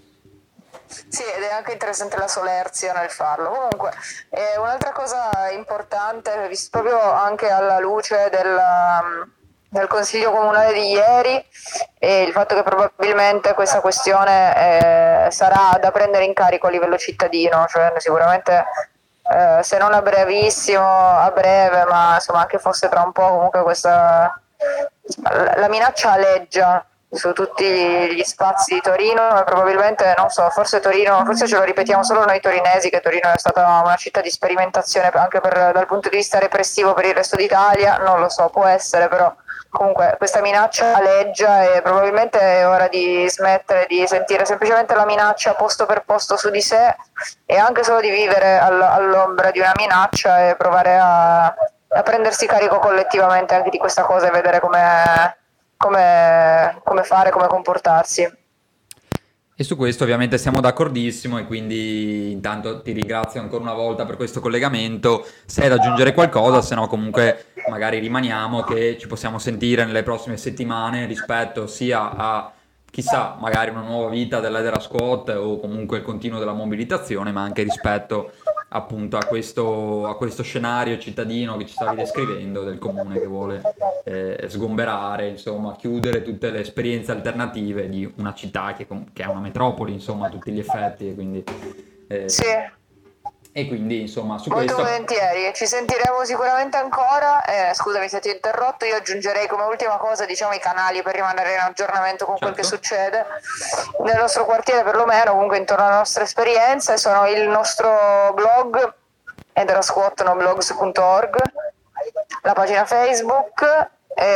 Sì, ed è anche interessante la solerzia nel farlo. Comunque, un'altra cosa importante, proprio anche alla luce del Consiglio Comunale di ieri, e il fatto che probabilmente questa questione sarà da prendere in carico a livello cittadino, cioè sicuramente se non a brevissimo, a breve, ma insomma anche forse tra un po', comunque la minaccia aleggia su tutti gli spazi di Torino e probabilmente, non so, forse ce lo ripetiamo solo noi torinesi, che Torino è stata una città di sperimentazione anche dal punto di vista repressivo per il resto d'Italia, non lo so, può essere, però comunque questa minaccia aleggia e probabilmente è ora di smettere di sentire semplicemente la minaccia posto per posto su di sé e anche solo di vivere all'ombra di una minaccia e provare a prendersi carico collettivamente anche di questa cosa e vedere come fare, come comportarsi. E su questo ovviamente siamo d'accordissimo, e quindi intanto ti ringrazio ancora una volta per questo collegamento. Se hai da aggiungere qualcosa, se no comunque magari rimaniamo, che ci possiamo sentire nelle prossime settimane rispetto sia a, chissà, magari una nuova vita dell'Edera Squad o comunque il continuo della mobilitazione, ma anche rispetto appunto a questo scenario cittadino che ci stavi descrivendo, del comune che vuole sgomberare, insomma, chiudere tutte le esperienze alternative di una città che è una metropoli, insomma, a tutti gli effetti, e quindi sì. E quindi insomma su molto questo volentieri, ci sentiremo sicuramente ancora. Scusami se ti ho interrotto, io aggiungerei come ultima cosa, diciamo, i canali per rimanere in aggiornamento con quel che succede nel nostro quartiere, perlomeno comunque intorno alle nostre esperienze. Sono il nostro blog ederasquat.blogs.org, la pagina Facebook,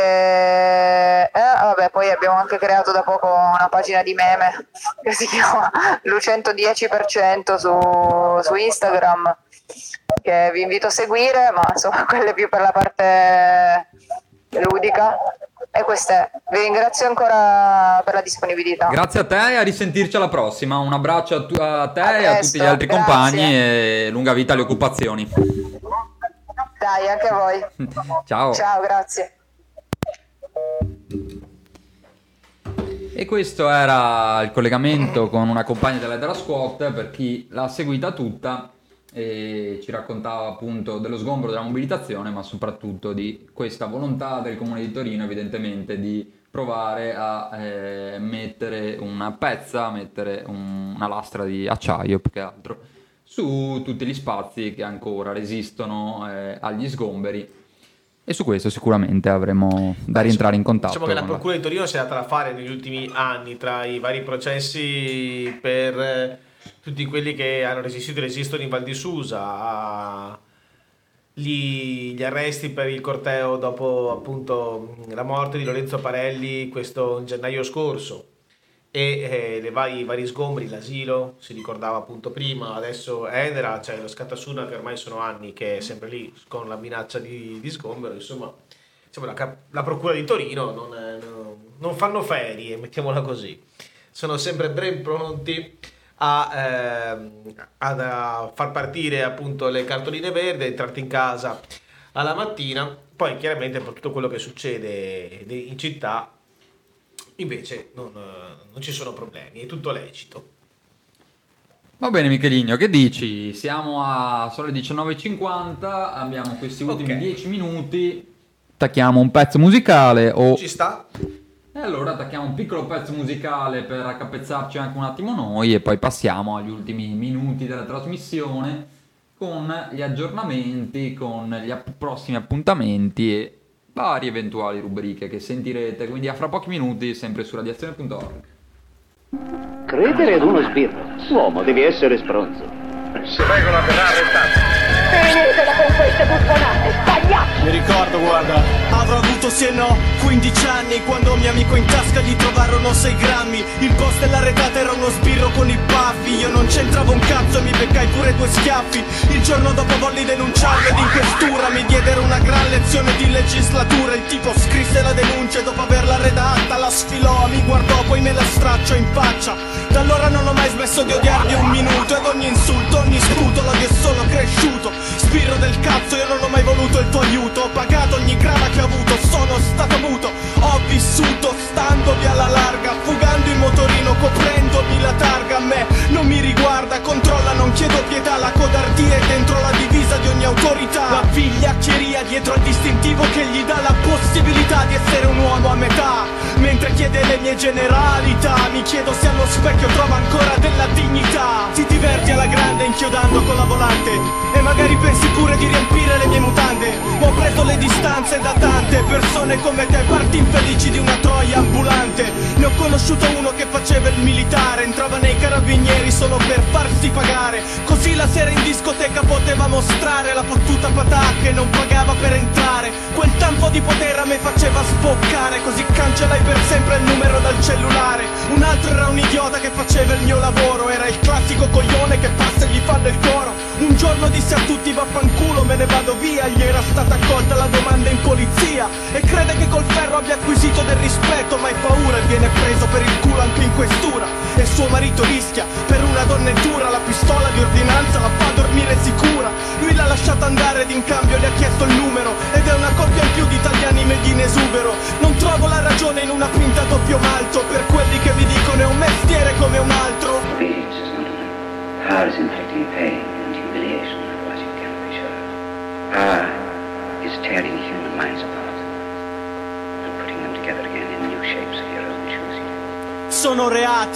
vabbè, poi abbiamo anche creato da poco una pagina di meme che si chiama Lu110% su Instagram, che vi invito a seguire, ma insomma quella è più per la parte ludica. E queste, vi ringrazio ancora per la disponibilità. Grazie a te e a risentirci alla prossima. Un abbraccio a te e a tutti gli altri grazie. Compagni e lunga vita alle occupazioni. Dai, anche a voi. Ciao. Ciao, grazie. E questo era il collegamento con una compagna dell'Edera Squat, per chi l'ha seguita tutta e ci raccontava appunto dello sgombero della mobilitazione, ma soprattutto di questa volontà del Comune di Torino evidentemente di provare a mettere una pezza, mettere una lastra di acciaio più che altro su tutti gli spazi che ancora resistono agli sgomberi. E su questo sicuramente avremo da rientrare in contatto. Diciamo che la Procura di Torino si è data da fare negli ultimi anni tra i vari processi per tutti quelli che hanno resistito e resistono in Val di Susa, gli arresti per il corteo dopo appunto la morte di Lorenzo Parelli questo gennaio scorso, e i vari sgombri, l'asilo, si ricordava appunto prima, adesso Enera, cioè lo Scattasuna, che ormai sono anni che è sempre lì con la minaccia di sgombero. Insomma la Procura di Torino non fanno ferie, mettiamola così, sono sempre ben pronti a far partire appunto le cartoline verdi, entrarti in casa alla mattina. Poi chiaramente per tutto quello che succede in città invece non ci sono problemi, è tutto lecito. Va bene Micheligno, che dici? Siamo a sole 19.50, abbiamo questi ultimi 10 minuti, attacchiamo un pezzo musicale o... Ci sta? E allora attacchiamo un piccolo pezzo musicale per raccapezzarci anche un attimo noi e poi passiamo agli ultimi minuti della trasmissione con gli aggiornamenti, con gli prossimi appuntamenti e varie eventuali rubriche che sentirete, quindi a fra pochi minuti sempre su radiazione.org. Credere ad uno sbirro, uomo, devi essere spronzo. Si regola verrà arrestato. Finitela con queste buffonate, sbagliate! Mi ricordo, guarda, avrò avuto sì e no 15 anni quando mio amico in tasca gli trovarono 6 grammi. Il boss della retata era uno sbirro con i baffi. Io non c'entravo un cazzo e mi beccai pure 2 schiaffi. Il giorno dopo volli denunciarlo ed in questura mi diedero una gran lezione di legislatura. Il tipo scrisse la denuncia e dopo averla redatta la sfilò, mi guardò, poi me la stracciò in faccia. Da allora non ho mai smesso di odiarvi un minuto, ed ogni insulto, ogni sputo l'odio è solo cresciuto. Sbirro del cazzo, io non ho mai voluto il tuo aiuto. Ho pagato ogni grana che ho avuto, sono stato muto. Ho vissuto standovi alla larga, fugando in motorino, coprendomi la targa. A me non mi riguarda, controlla, non chiedo pietà. La codardia è dentro la divisa di ogni autorità. La vigliaccheria dietro al distintivo che gli dà la possibilità di essere un uomo a metà. Mentre chiede le mie generalità, mi chiedo se allo specchio trova ancora della dignità. Ti diverti alla grande inchiodando con la volante e magari pensi pure di riempire le mie mutande. Ho preso le distanze da tante persone come te, parti infelici di una troia ambulante. Ne ho conosciuto uno che faceva il militare, entrava nei carabinieri solo per farsi pagare. Così la sera in discoteca poteva mostrare la fottuta patacca e non pagava per entrare. Quel tanto di potere a me faceva sboccare, così cancellai per sempre il numero dal cellulare. Un altro era un idiota che faceva il mio lavoro, era il classico coglione che passa e gli fanno il coro. Un giorno disse a tutti vaffanculo, me ne vado via. Gli era stata accolta la domanda in polizia e crede che col ferro abbia acquisito del rispetto, ma hai paura e viene preso per il culo anche in questura. E suo marito rischia, per una donna è dura, la pistola di ordinanza la fa dormire sicura. Lui l'ha lasciata andare ed in cambio le ha chiesto il numero, ed è una coppia in più di italiani made in esubero. Non trovo la ragione in una pinta doppio malto, per quelli che mi dicono è un mestiere come un altro. Obedience is not enough. Power is inflicting pain and humiliation, otherwise it cannot be served. Power is tearing human minds apart and putting them together again in new shapes of your own choosing. Sono reati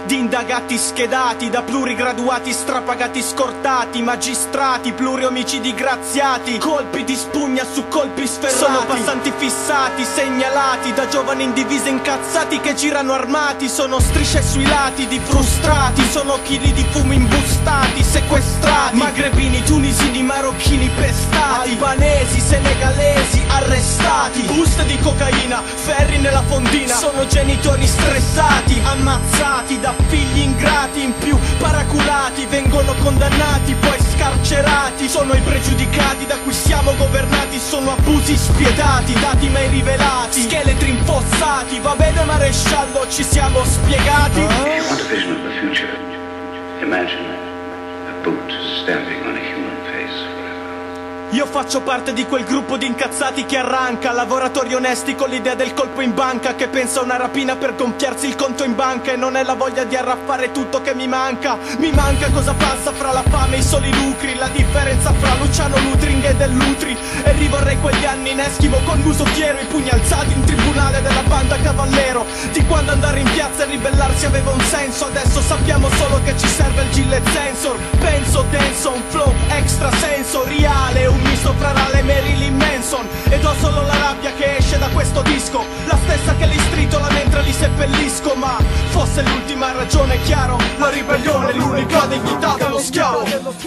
di indagati schedati, da plurigraduati strapagati scortati, magistrati, pluriomicidi graziati, colpi di spugna su colpi sferrati. Sono passanti fissati, segnalati da giovani in divise incazzati che girano armati. Sono strisce sui lati di frustrati, sono chili di fumo imbustati, sequestrati, magrebini, tunisini, marocchini pestati, albanesi, senegalesi arrestati, buste di cocaina, ferri nella fondina. Sono genitori stressati, ammazzati da figli ingrati, in più paraculati, vengono condannati poi scarcerati. Sono i pregiudicati da cui siamo governati, sono abusi spietati, dati mai rivelati, scheletri infossati. Va bene maresciallo, ci siamo spiegati. If you want a vision of the future, imagine a boot stamping on a human face forever. Io faccio parte di quel gruppo di incazzati che arranca, lavoratori onesti con l'idea del colpo in banca, che pensa a una rapina per gonfiarsi il conto in banca, e non è la voglia di arraffare tutto che mi manca. Mi manca cosa passa fra la fame e i soli lucri, la differenza fra Luciano Lutring e Del Lutri. E rivorrei quegli anni in Eschimo col muso fiero, i pugni alzati in tribunale della banda Cavallero. Di quando andare in piazza e ribellarsi aveva un senso, adesso sappiamo solo che ci serve il Gillet Sensor. Penso denso, un flow extrasensoriale, un misto fra Rale e Marilyn Manson. Ed ho solo la rabbia che esce da questo disco, la stessa che li stritola mentre li seppellisco. Ma fosse l'ultima ragione, chiaro, la ribellione è l'unica dignità dello schiavo.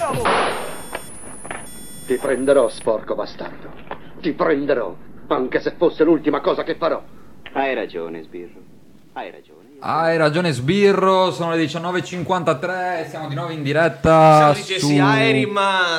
Ti prenderò, sporco bastardo. Ti prenderò, anche se fosse l'ultima cosa che farò. Hai ragione, sbirro. Hai ragione. Hai ragione Sbirro, sono le 19.53, siamo di nuovo in diretta. Se lo dicessi aeri, ma...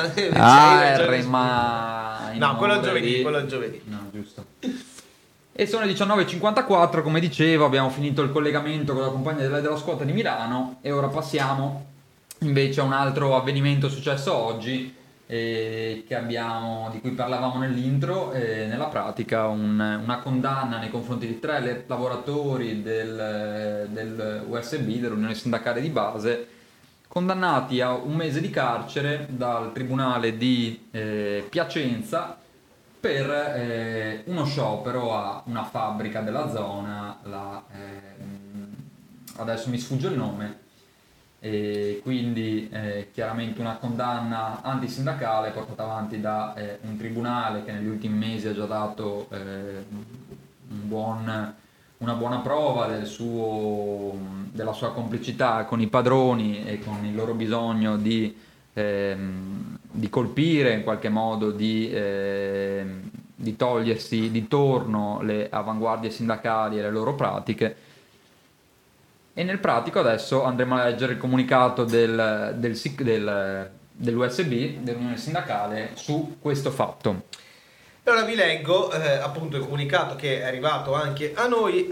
No, quello è giovedì, No, giusto. E sono le 19.54, come dicevo, abbiamo finito il collegamento con la compagnia della squadra di Milano e ora passiamo invece a un altro avvenimento successo oggi, di cui parlavamo nell'intro. Nella pratica una condanna nei confronti di 3 lavoratori del USB, dell'Unione Sindacale di Base, condannati a 1 mese di carcere dal Tribunale di Piacenza per uno sciopero a una fabbrica della zona, adesso mi sfugge il nome. E quindi chiaramente una condanna antisindacale portata avanti da un tribunale che negli ultimi mesi ha già dato una buona prova della sua complicità con i padroni e con il loro bisogno di colpire in qualche modo, di togliersi di torno le avanguardie sindacali e le loro pratiche. E nel pratico adesso andremo a leggere il comunicato dell'USB, dell'Unione Sindacale, su questo fatto. Allora vi leggo appunto il comunicato che è arrivato anche a noi.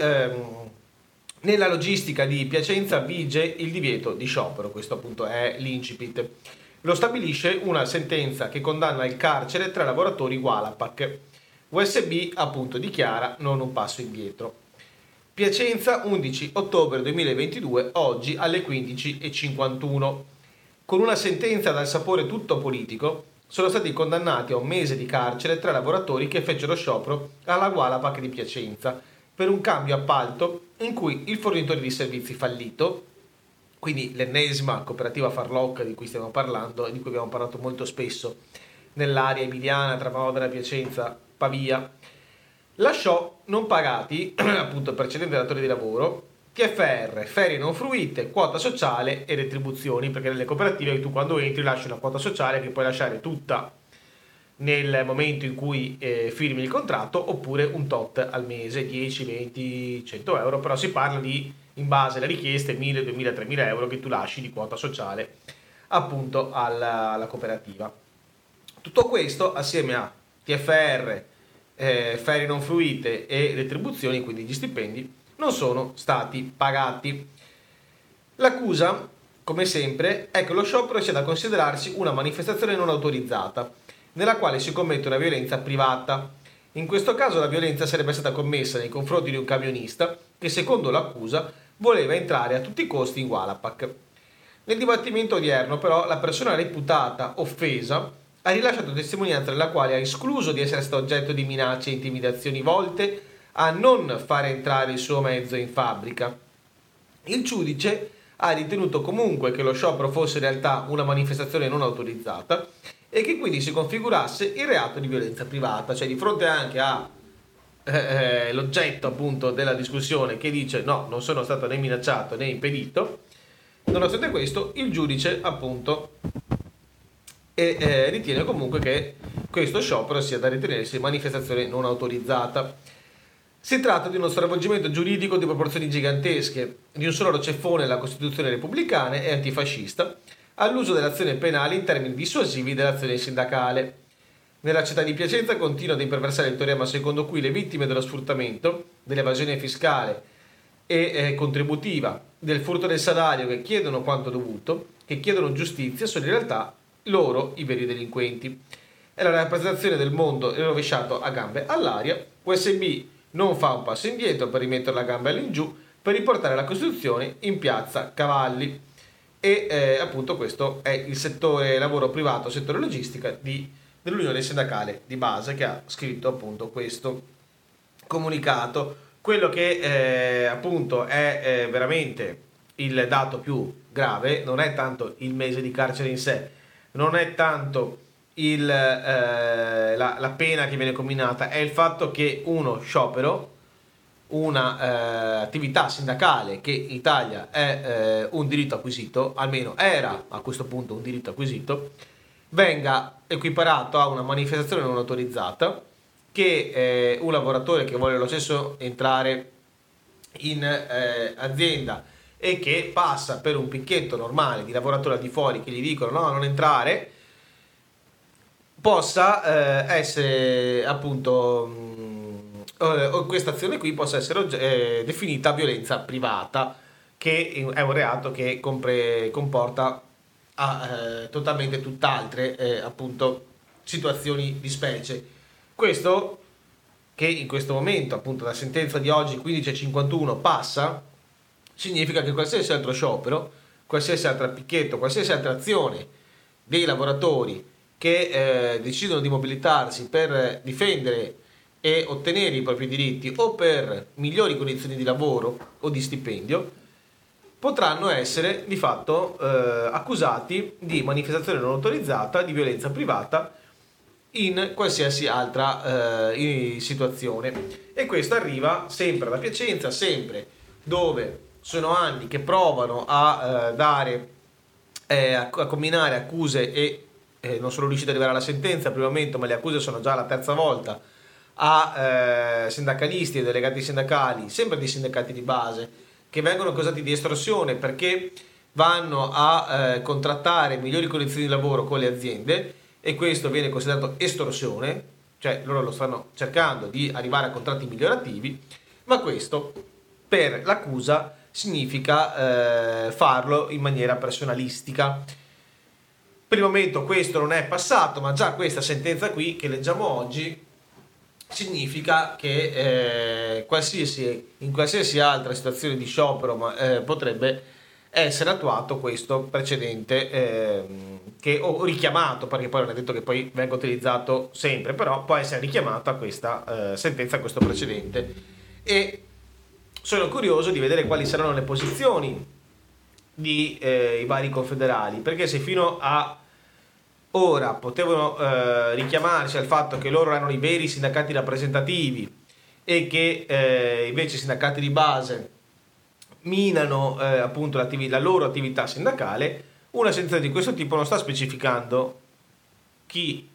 Nella logistica di Piacenza vige il divieto di sciopero, questo appunto è l'incipit. Lo stabilisce una sentenza che condanna il carcere 3 lavoratori Walapac. USB appunto dichiara non un passo indietro. Piacenza, 11 ottobre 2022, oggi alle 15:51. Con una sentenza dal sapore tutto politico, sono stati condannati a 1 mese di carcere 3 lavoratori che fecero sciopero alla Walapac di Piacenza per un cambio appalto in cui il fornitore di servizi fallito, quindi l'ennesima cooperativa farlocca di cui stiamo parlando e di cui abbiamo parlato molto spesso nell'area emiliana tra Modena, Piacenza, Pavia, lasciò non pagati, appunto precedenti datori di lavoro, TFR, ferie non fruite, quota sociale e retribuzioni, perché nelle cooperative tu quando entri lasci una quota sociale che puoi lasciare tutta nel momento in cui firmi il contratto, oppure un tot al mese, 10, 20, 100 euro, però si parla di, in base alle richieste, 1.000, 2.000, 3.000 euro che tu lasci di quota sociale appunto alla cooperativa. Tutto questo assieme a TFR, ferie non fruite e retribuzioni, quindi gli stipendi, non sono stati pagati. L'accusa, come sempre, è che lo sciopero sia da considerarsi una manifestazione non autorizzata, nella quale si commette una violenza privata. In questo caso la violenza sarebbe stata commessa nei confronti di un camionista che, secondo l'accusa, voleva entrare a tutti i costi in Walapac. Nel dibattimento odierno, però, la persona reputata offesa ha rilasciato testimonianza nella quale ha escluso di essere stato oggetto di minacce e intimidazioni volte a non fare entrare il suo mezzo in fabbrica. Il giudice ha ritenuto comunque che lo sciopero fosse in realtà una manifestazione non autorizzata e che quindi si configurasse il reato di violenza privata, cioè di fronte anche a l'oggetto appunto della discussione che dice no, non sono stato né minacciato né impedito, nonostante questo il giudice appunto ritiene comunque che questo sciopero sia da ritenersi manifestazione non autorizzata. Si tratta di uno stravolgimento giuridico di proporzioni gigantesche, di un sonoro ceffone della Costituzione repubblicana e antifascista, all'uso dell'azione penale in termini dissuasivi dell'azione sindacale. Nella città di Piacenza continua ad imperversare il teorema secondo cui le vittime dello sfruttamento, dell'evasione fiscale e contributiva, del furto del salario che chiedono quanto dovuto, che chiedono giustizia, sono in realtà loro i veri delinquenti. È la rappresentazione del mondo rovesciato a gambe all'aria. USB non fa un passo indietro per rimettere la gamba all'ingiù, per riportare la Costituzione in piazza Cavalli. E appunto questo è il settore lavoro privato, settore logistica dell'Unione Sindacale di Base, che ha scritto appunto questo comunicato. Quello che appunto è veramente il dato più grave non è tanto il mese di carcere in sé, non è tanto la pena che viene comminata, è il fatto che uno sciopero, una attività sindacale che in Italia è un diritto acquisito, almeno era a questo punto un diritto acquisito, venga equiparato a una manifestazione non autorizzata, che un lavoratore che vuole lo stesso entrare in azienda e che passa per un picchetto normale di lavoratori al di fuori che gli dicono no, non entrare, possa essere appunto questa azione qui possa essere definita violenza privata, che è un reato che comporta totalmente tutt'altre appunto situazioni di specie. Questo che in questo momento appunto la sentenza di oggi 1551 passa, significa che qualsiasi altro sciopero, qualsiasi altra picchetto, qualsiasi altra azione dei lavoratori che decidono di mobilitarsi per difendere e ottenere i propri diritti o per migliori condizioni di lavoro o di stipendio, potranno essere di fatto accusati di manifestazione non autorizzata, di violenza privata in qualsiasi altra situazione. E questo arriva sempre da Piacenza, sempre dove sono anni che provano a comminare accuse e non sono riusciti ad arrivare alla sentenza per il momento, ma le accuse sono già la terza volta a sindacalisti e delegati sindacali, sempre di sindacati di base, che vengono accusati di estorsione perché vanno a contrattare migliori condizioni di lavoro con le aziende, e questo viene considerato estorsione, cioè loro lo stanno cercando di arrivare a contratti migliorativi, ma questo per l'accusa significa farlo in maniera personalistica. Per il momento questo non è passato, ma già questa sentenza qui che leggiamo oggi significa che in qualsiasi altra situazione di sciopero potrebbe essere attuato questo precedente che ho richiamato, perché poi non è detto che poi venga utilizzato sempre, però può essere richiamato a questa sentenza, a questo precedente. E sono curioso di vedere quali saranno le posizioni di i vari confederali, perché se fino a ora potevano richiamarsi al fatto che loro erano i veri sindacati rappresentativi e che invece i sindacati di base minano appunto la loro attività sindacale, una sentenza di questo tipo non sta specificando chi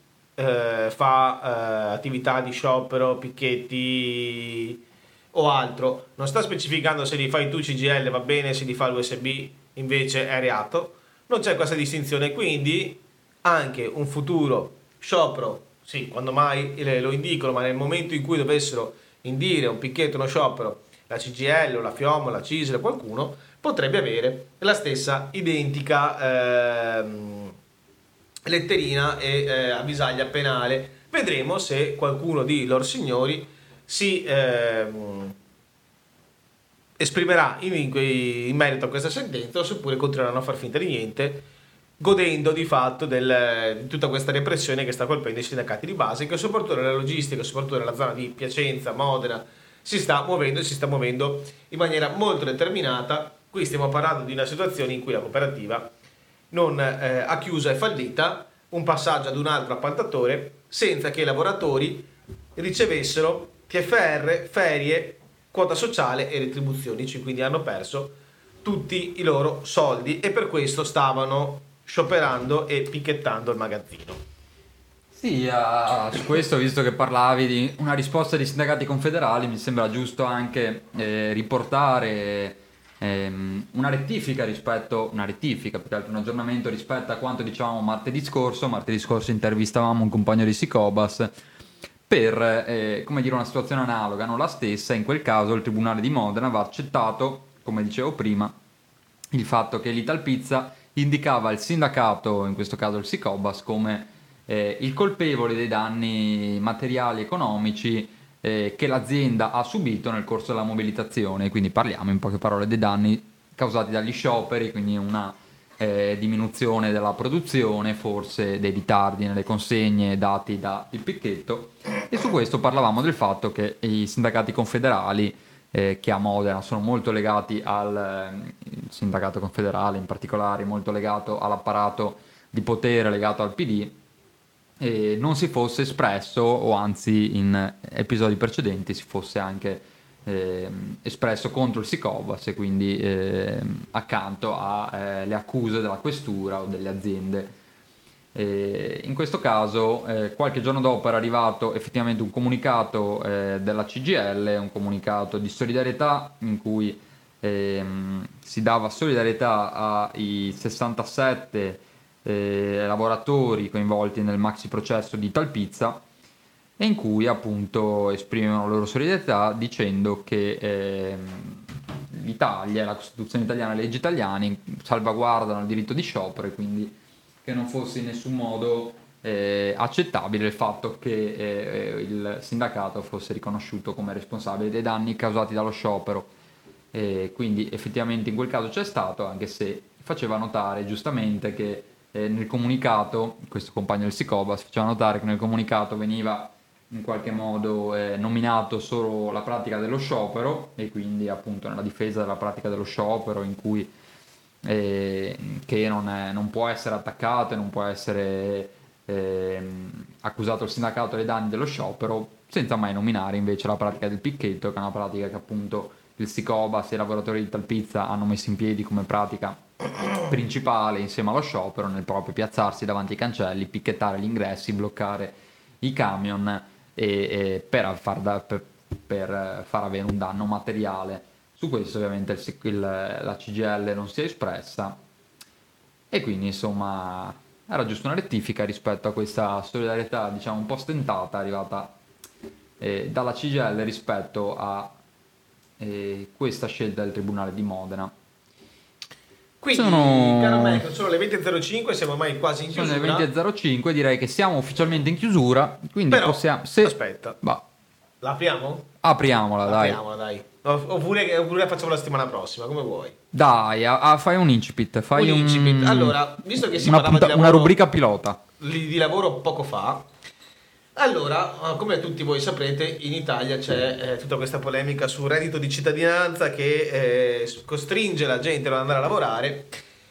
fa attività di sciopero, picchetti o altro, non sta specificando se li fai tu CGIL va bene, se li fa l'USB invece è reato, non c'è questa distinzione, quindi anche un futuro sciopero, sì, quando mai lo indicano, ma nel momento in cui dovessero indire un picchetto, uno sciopero, la CGIL o la FIOM o la CISL o qualcuno, potrebbe avere la stessa identica letterina e avvisaglia penale. Vedremo se qualcuno di lor signori si esprimerà in merito a questa sentenza, oppure continueranno a far finta di niente, godendo di fatto di tutta questa repressione che sta colpendo i sindacati di base, che soprattutto nella logistica, soprattutto nella zona di Piacenza, Modena, si sta muovendo in maniera molto determinata Qui stiamo parlando di una situazione in cui la cooperativa non ha chiuso, è fallita, un passaggio ad un altro appaltatore senza che i lavoratori ricevessero TFR, ferie, quota sociale e retribuzioni, quindi hanno perso tutti i loro soldi e per questo stavano scioperando e picchettando il magazzino. Sì, su questo, visto che parlavi di una risposta dei sindacati confederali, mi sembra giusto anche riportare una rettifica, più che altro un aggiornamento rispetto a quanto dicevamo martedì scorso. Martedì scorso intervistavamo un compagno di Sicobas per come dire, una situazione analoga, non la stessa. In quel caso il Tribunale di Modena aveva accettato, come dicevo prima, il fatto che l'Italpizza indicava il sindacato, in questo caso il Sicobas, come il colpevole dei danni materiali e economici che l'azienda ha subito nel corso della mobilitazione. Quindi parliamo in poche parole dei danni causati dagli scioperi, quindi una diminuzione della produzione, forse dei ritardi nelle consegne dati dal picchetto. E su questo parlavamo del fatto che i sindacati confederali, che a Modena sono molto legati il sindacato confederale in particolare, molto legato all'apparato di potere legato al PD, non si fosse espresso, o anzi in episodi precedenti si fosse anche espresso contro il Sicobas, e quindi accanto alle accuse della questura o delle aziende. In questo caso qualche giorno dopo era arrivato effettivamente un comunicato della CGIL, un comunicato di solidarietà in cui si dava solidarietà ai 67 lavoratori coinvolti nel maxi processo di Italpizza, e in cui appunto esprimevano la loro solidarietà dicendo che l'Italia, la Costituzione italiana e le leggi italiane salvaguardano il diritto di sciopero, e quindi che non fosse in nessun modo accettabile il fatto che il sindacato fosse riconosciuto come responsabile dei danni causati dallo sciopero. Quindi effettivamente in quel caso c'è stato, anche se faceva notare giustamente che nel comunicato, questo compagno del Sicobas faceva notare che nel comunicato veniva in qualche modo nominato solo la pratica dello sciopero, e quindi appunto nella difesa della pratica dello sciopero, in cui che non può essere attaccato e non può essere accusato il sindacato dei danni dello sciopero, senza mai nominare invece la pratica del picchetto, che è una pratica che appunto il Sicobas e i lavoratori di Italpizza hanno messo in piedi come pratica principale insieme allo sciopero, nel proprio piazzarsi davanti ai cancelli, picchettare gli ingressi, bloccare i camion per far avere un danno materiale. Su questo ovviamente la CGIL non si è espressa, e quindi insomma era giusto una rettifica rispetto a questa solidarietà, diciamo, un po' stentata arrivata dalla CGIL rispetto a questa scelta del Tribunale di Modena. Quindi, caro Michael, sono le 20.05, siamo ormai quasi in chiusura. Sono le 20.05, direi che siamo ufficialmente in chiusura, quindi però, possiamo... aspetta, la apriamo? Apriamola, dai. Oppure facciamo la settimana prossima, come vuoi. Dai, fai un incipit, Allora, visto che si parlava di lavoro, una rubrica pilota di lavoro poco fa, allora, come tutti voi saprete, in Italia c'è tutta questa polemica sul reddito di cittadinanza che costringe la gente a non andare a lavorare,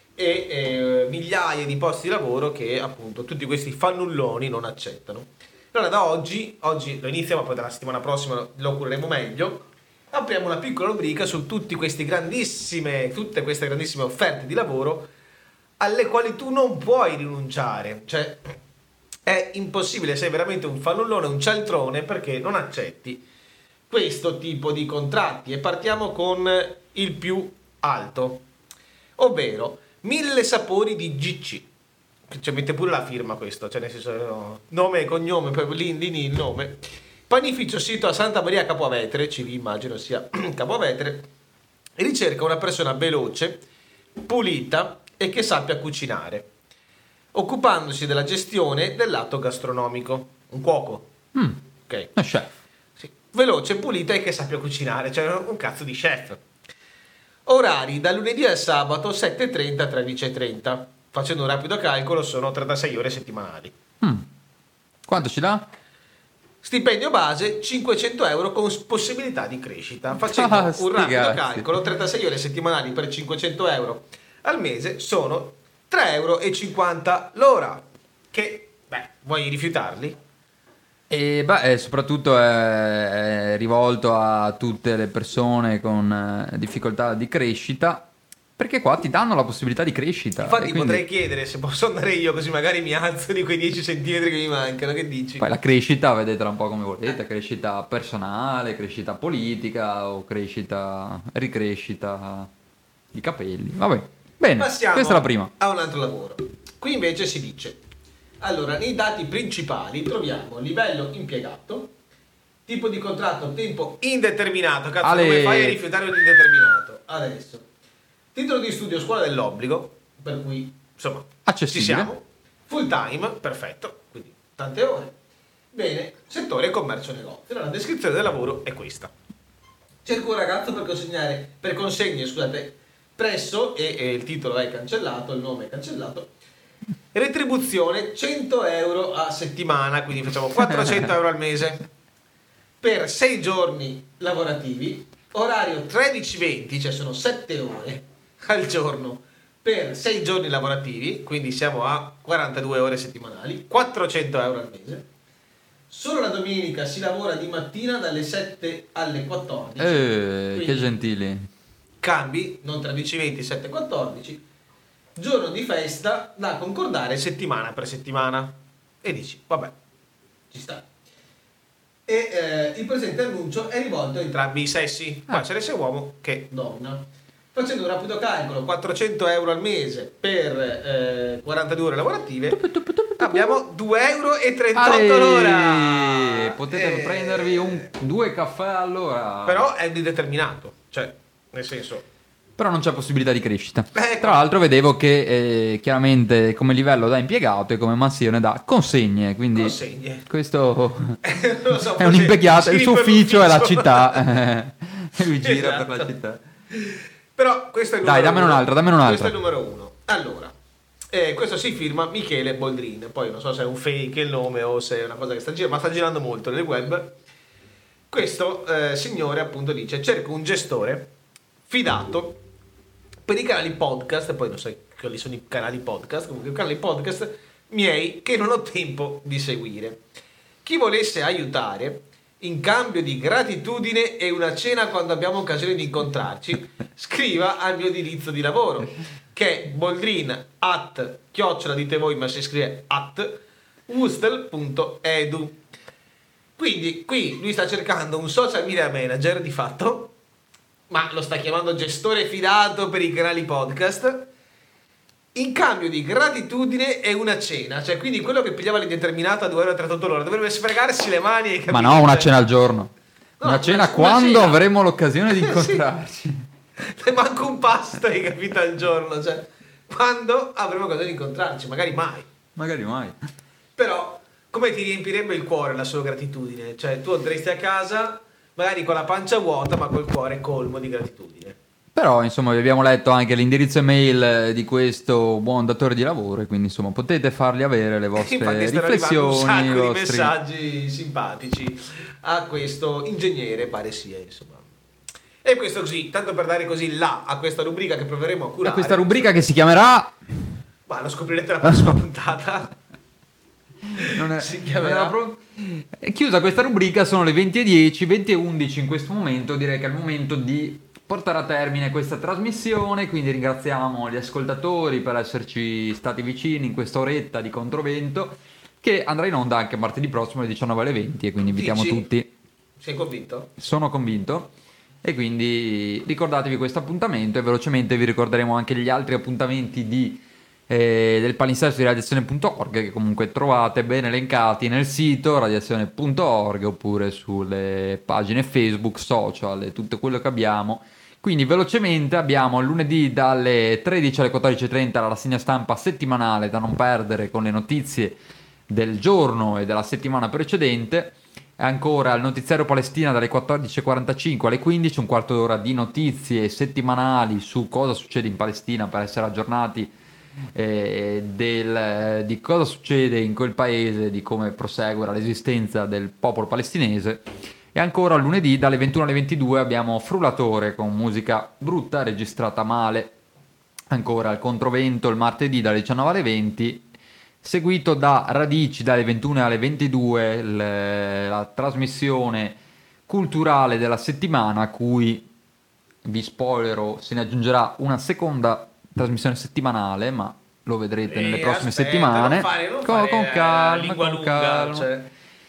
e migliaia di posti di lavoro che appunto tutti questi fannulloni non accettano. Allora da oggi lo iniziamo, poi dalla settimana prossima lo cureremo meglio. Apriamo una piccola rubrica su tutte queste grandissime offerte di lavoro alle quali tu non puoi rinunciare. Cioè, è impossibile, sei veramente un fannullone, un cialtrone, perché non accetti questo tipo di contratti. E partiamo con il più alto, ovvero 1000 sapori di GC. Cioè mette pure la firma questo, cioè nel senso nome e cognome, poi lì il nome. Panificio sito a Santa Maria Capo Avetere, CV immagino sia Capo Avetere, ricerca una persona veloce, pulita e che sappia cucinare, occupandosi della gestione del lato gastronomico. Un cuoco. Ok. Un chef. Sì. Veloce, pulita e che sappia cucinare, cioè un cazzo di chef. Orari da lunedì al sabato 7.30 a 13.30. Facendo un rapido calcolo sono 36 ore settimanali. Quanto ci dà? Stipendio base 500 euro con possibilità di crescita. Facendo un rapido calcolo, 36 ore settimanali per 500 euro al mese sono 3,50 € l'ora. Che, vuoi rifiutarli? E soprattutto è rivolto a tutte le persone con difficoltà di crescita, perché qua ti danno la possibilità di crescita. Infatti quindi potrei chiedere se posso andare io, così magari mi alzo di quei 10 centimetri che mi mancano. Che dici? poi la crescita vedetela un po' come volete, crescita personale, crescita politica o ricrescita di capelli. Vabbè, bene, Passiamo questa è la prima. a un altro lavoro. Qui invece si dice: allora, nei dati principali troviamo livello impiegato, tipo di contratto tempo indeterminato. Cazzo, come fai a rifiutare un indeterminato? Adesso, titolo di studio scuola dell'obbligo, per cui insomma accessibile. ci siamo. Full time, perfetto, quindi tante ore. Bene, settore commercio negozio. La descrizione del lavoro è questa: cerco un ragazzo per consegne, presso, e il titolo è cancellato, il nome è cancellato. Retribuzione 100 euro a settimana, quindi facciamo 400 euro al mese per 6 giorni lavorativi, orario 13-20, cioè sono 7 ore al giorno per 6 giorni lavorativi, quindi siamo a 42 ore settimanali, 400 euro al mese. Solo la domenica si lavora di mattina dalle 7 alle 14. Che gentili. Cambi, non 13-20, 7-14. Giorno di festa da concordare settimana per settimana. E dici, vabbè, ci sta. E il presente annuncio è rivolto a entrambi i sessi, può essere sia uomo che donna. Facendo un rapido calcolo, 400 euro al mese per 42 ore lavorative, abbiamo 2,38 € l'ora. Potete prendervi 2 caffè all'ora. Però è indeterminato, cioè, nel senso... Però non c'è possibilità di crescita. Tra l'altro vedevo che chiaramente come livello da impiegato e come mansione da consegne, quindi questo so, è un impiegato, il suo ufficio è la città, e lui gira Esatto. per la città. Però questo è il numero dammene un'altra. Questo è il numero 1. Allora, questo si firma Michele Boldrin. Poi non so se è un fake il nome o se è una cosa che sta girando, ma sta girando molto nel web. Questo signore appunto dice: cerco un gestore fidato per i canali podcast, poi non so quali sono i canali podcast, comunque i canali podcast miei che non ho tempo di seguire. Chi volesse aiutare, in cambio di gratitudine e una cena quando abbiamo occasione di incontrarci, scriva al mio indirizzo di lavoro, che è boldrin@ dite voi, ma si scrive @wustel.edu. Quindi qui lui sta cercando un social media manager di fatto, ma lo sta chiamando gestore fidato per i canali podcast, in cambio di gratitudine e una cena. Cioè, quindi quello che pigliava l'indeterminato a 2,38 € l'ora dovrebbe sfregarsi le mani e ma no, una cena al giorno. No, una cena una quando cena. avremo l'occasione di incontrarci. Ne manca un pasto, hai capito, al giorno. Cioè, quando avremo occasione di incontrarci? Magari mai. Magari mai. Però, come ti riempirebbe il cuore la sua gratitudine? Cioè, tu andresti a casa magari con la pancia vuota, ma col cuore colmo di gratitudine. Però insomma vi abbiamo letto anche l'indirizzo email di questo buon datore di lavoro e quindi insomma potete fargli avere le vostre Infatti riflessioni, stanno arrivando un sacco i di vostri... messaggi simpatici a questo ingegnere, pare sia, insomma. E questo così, tanto per dare così là a questa rubrica che proveremo a curare. A questa rubrica che si chiamerà... Ma lo scoprirete la prossima puntata. Si chiamerà... È chiusa questa rubrica, sono le 20:10, 20:11 in questo momento, direi che è il momento di portare a termine questa trasmissione, quindi ringraziamo gli ascoltatori per esserci stati vicini in questa oretta di Controvento, che andrà in onda anche martedì prossimo alle 19:20 e quindi invitiamo tutti. Sei convinto? Sono convinto. E quindi ricordatevi questo appuntamento e velocemente vi ricorderemo anche gli altri appuntamenti del palinsesto di radiazione.org, che comunque trovate ben elencati nel sito radiazione.org oppure sulle pagine Facebook, social e tutto quello che abbiamo. Quindi velocemente abbiamo lunedì dalle 13 alle 14:30 la rassegna stampa settimanale da non perdere con le notizie del giorno e della settimana precedente. Ancora il notiziario Palestina dalle 14:45 alle 15, un quarto d'ora di notizie settimanali su cosa succede in Palestina per essere aggiornati di cosa succede in quel paese, di come prosegue la resistenza del popolo palestinese. E ancora lunedì dalle 21 alle 22 abbiamo Frullatore con musica brutta registrata male. Ancora il Controvento il martedì dalle 19 alle 20, seguito da Radici dalle 21 alle 22, la trasmissione culturale della settimana, a cui vi spoilerò se ne aggiungerà una seconda trasmissione settimanale, ma lo vedrete nelle prossime settimane. Con calma, lingua lunga, cioè.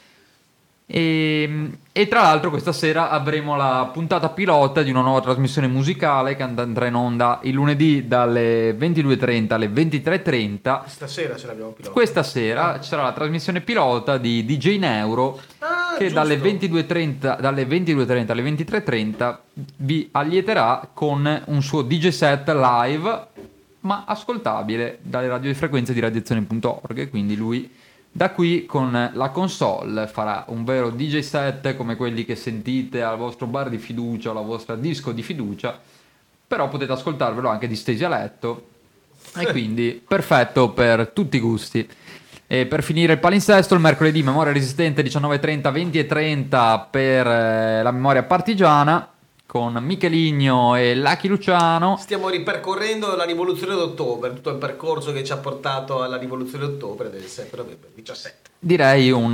E tra l'altro questa sera avremo la puntata pilota di una nuova trasmissione musicale che andrà in onda il lunedì dalle 22.30 alle 23.30. Stasera ce l'abbiamo pilota. Questa sera ci sarà la trasmissione pilota di DJ Neuro che giusto. dalle 22.30 alle 23.30 vi allieterà con un suo DJ set live ma ascoltabile dalle radiofrequenze di radiazione.org. Quindi lui da qui con la console farà un vero DJ set come quelli che sentite al vostro bar di fiducia o alla vostra disco di fiducia, però potete ascoltarvelo anche distesi a letto e quindi perfetto per tutti i gusti. E per finire il palinsesto, il mercoledì memoria resistente 19.30 20.30 per la memoria partigiana con Micheligno e Lucky Luciano. Stiamo ripercorrendo la rivoluzione d'ottobre, tutto il percorso che ci ha portato alla rivoluzione d'ottobre del 7 novembre 17. Direi un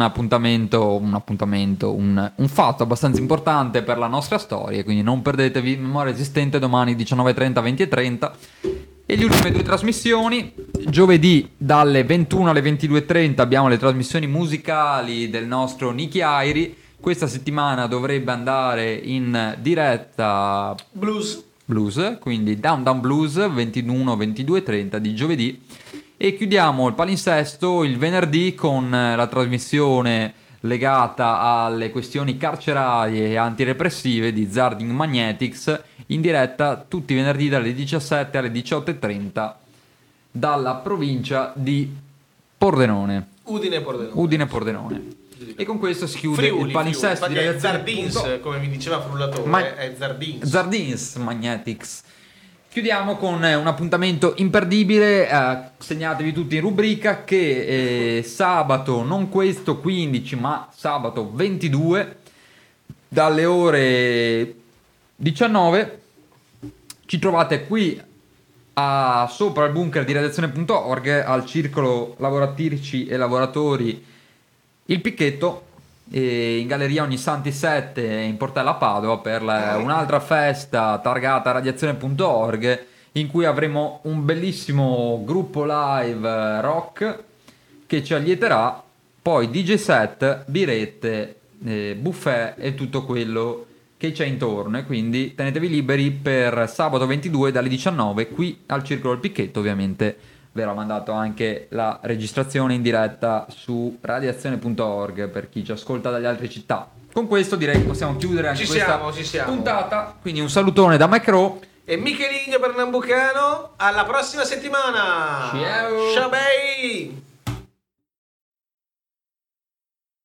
fatto abbastanza importante per la nostra storia, quindi non perdetevi memoria resistente domani 19.30 20.30. E le ultime due trasmissioni, giovedì dalle 21 alle 22.30 abbiamo le trasmissioni musicali del nostro Nicky Airi. Questa settimana dovrebbe andare in diretta Blues, quindi Down Blues 21-22.30 di giovedì. E chiudiamo il palinsesto il venerdì con la trasmissione legata alle questioni carcerarie e antirepressive di Zarding Magnetics, in diretta tutti i venerdì dalle 17 alle 18.30 dalla provincia di Pordenone. Udine Pordenone. E con questo si chiude il palinsesto di Zardins, come mi diceva Frullatore, è Zardins Magnetics. Chiudiamo con un appuntamento imperdibile, segnatevi tutti in rubrica che sabato, non questo 15 ma sabato 22 dalle ore 19 ci trovate qui sopra il bunker di radiazione.org al circolo lavoratrici e lavoratori Il Picchetto, in galleria Ognissanti 7 in Portella Padova per un'altra festa targata radiazione.org in cui avremo un bellissimo gruppo live rock che ci allieterà, poi DJ set, birette, buffet e tutto quello che c'è intorno, e quindi tenetevi liberi per sabato 22 dalle 19 qui al Circolo del Picchetto. Ovviamente verrà mandato anche la registrazione in diretta su radiazione.org per chi ci ascolta dalle altre città. Con questo direi che possiamo chiudere anche questa puntata, quindi un salutone da Macro e Micheligno Pernambucano, alla prossima settimana. Ciao. Ciao bei.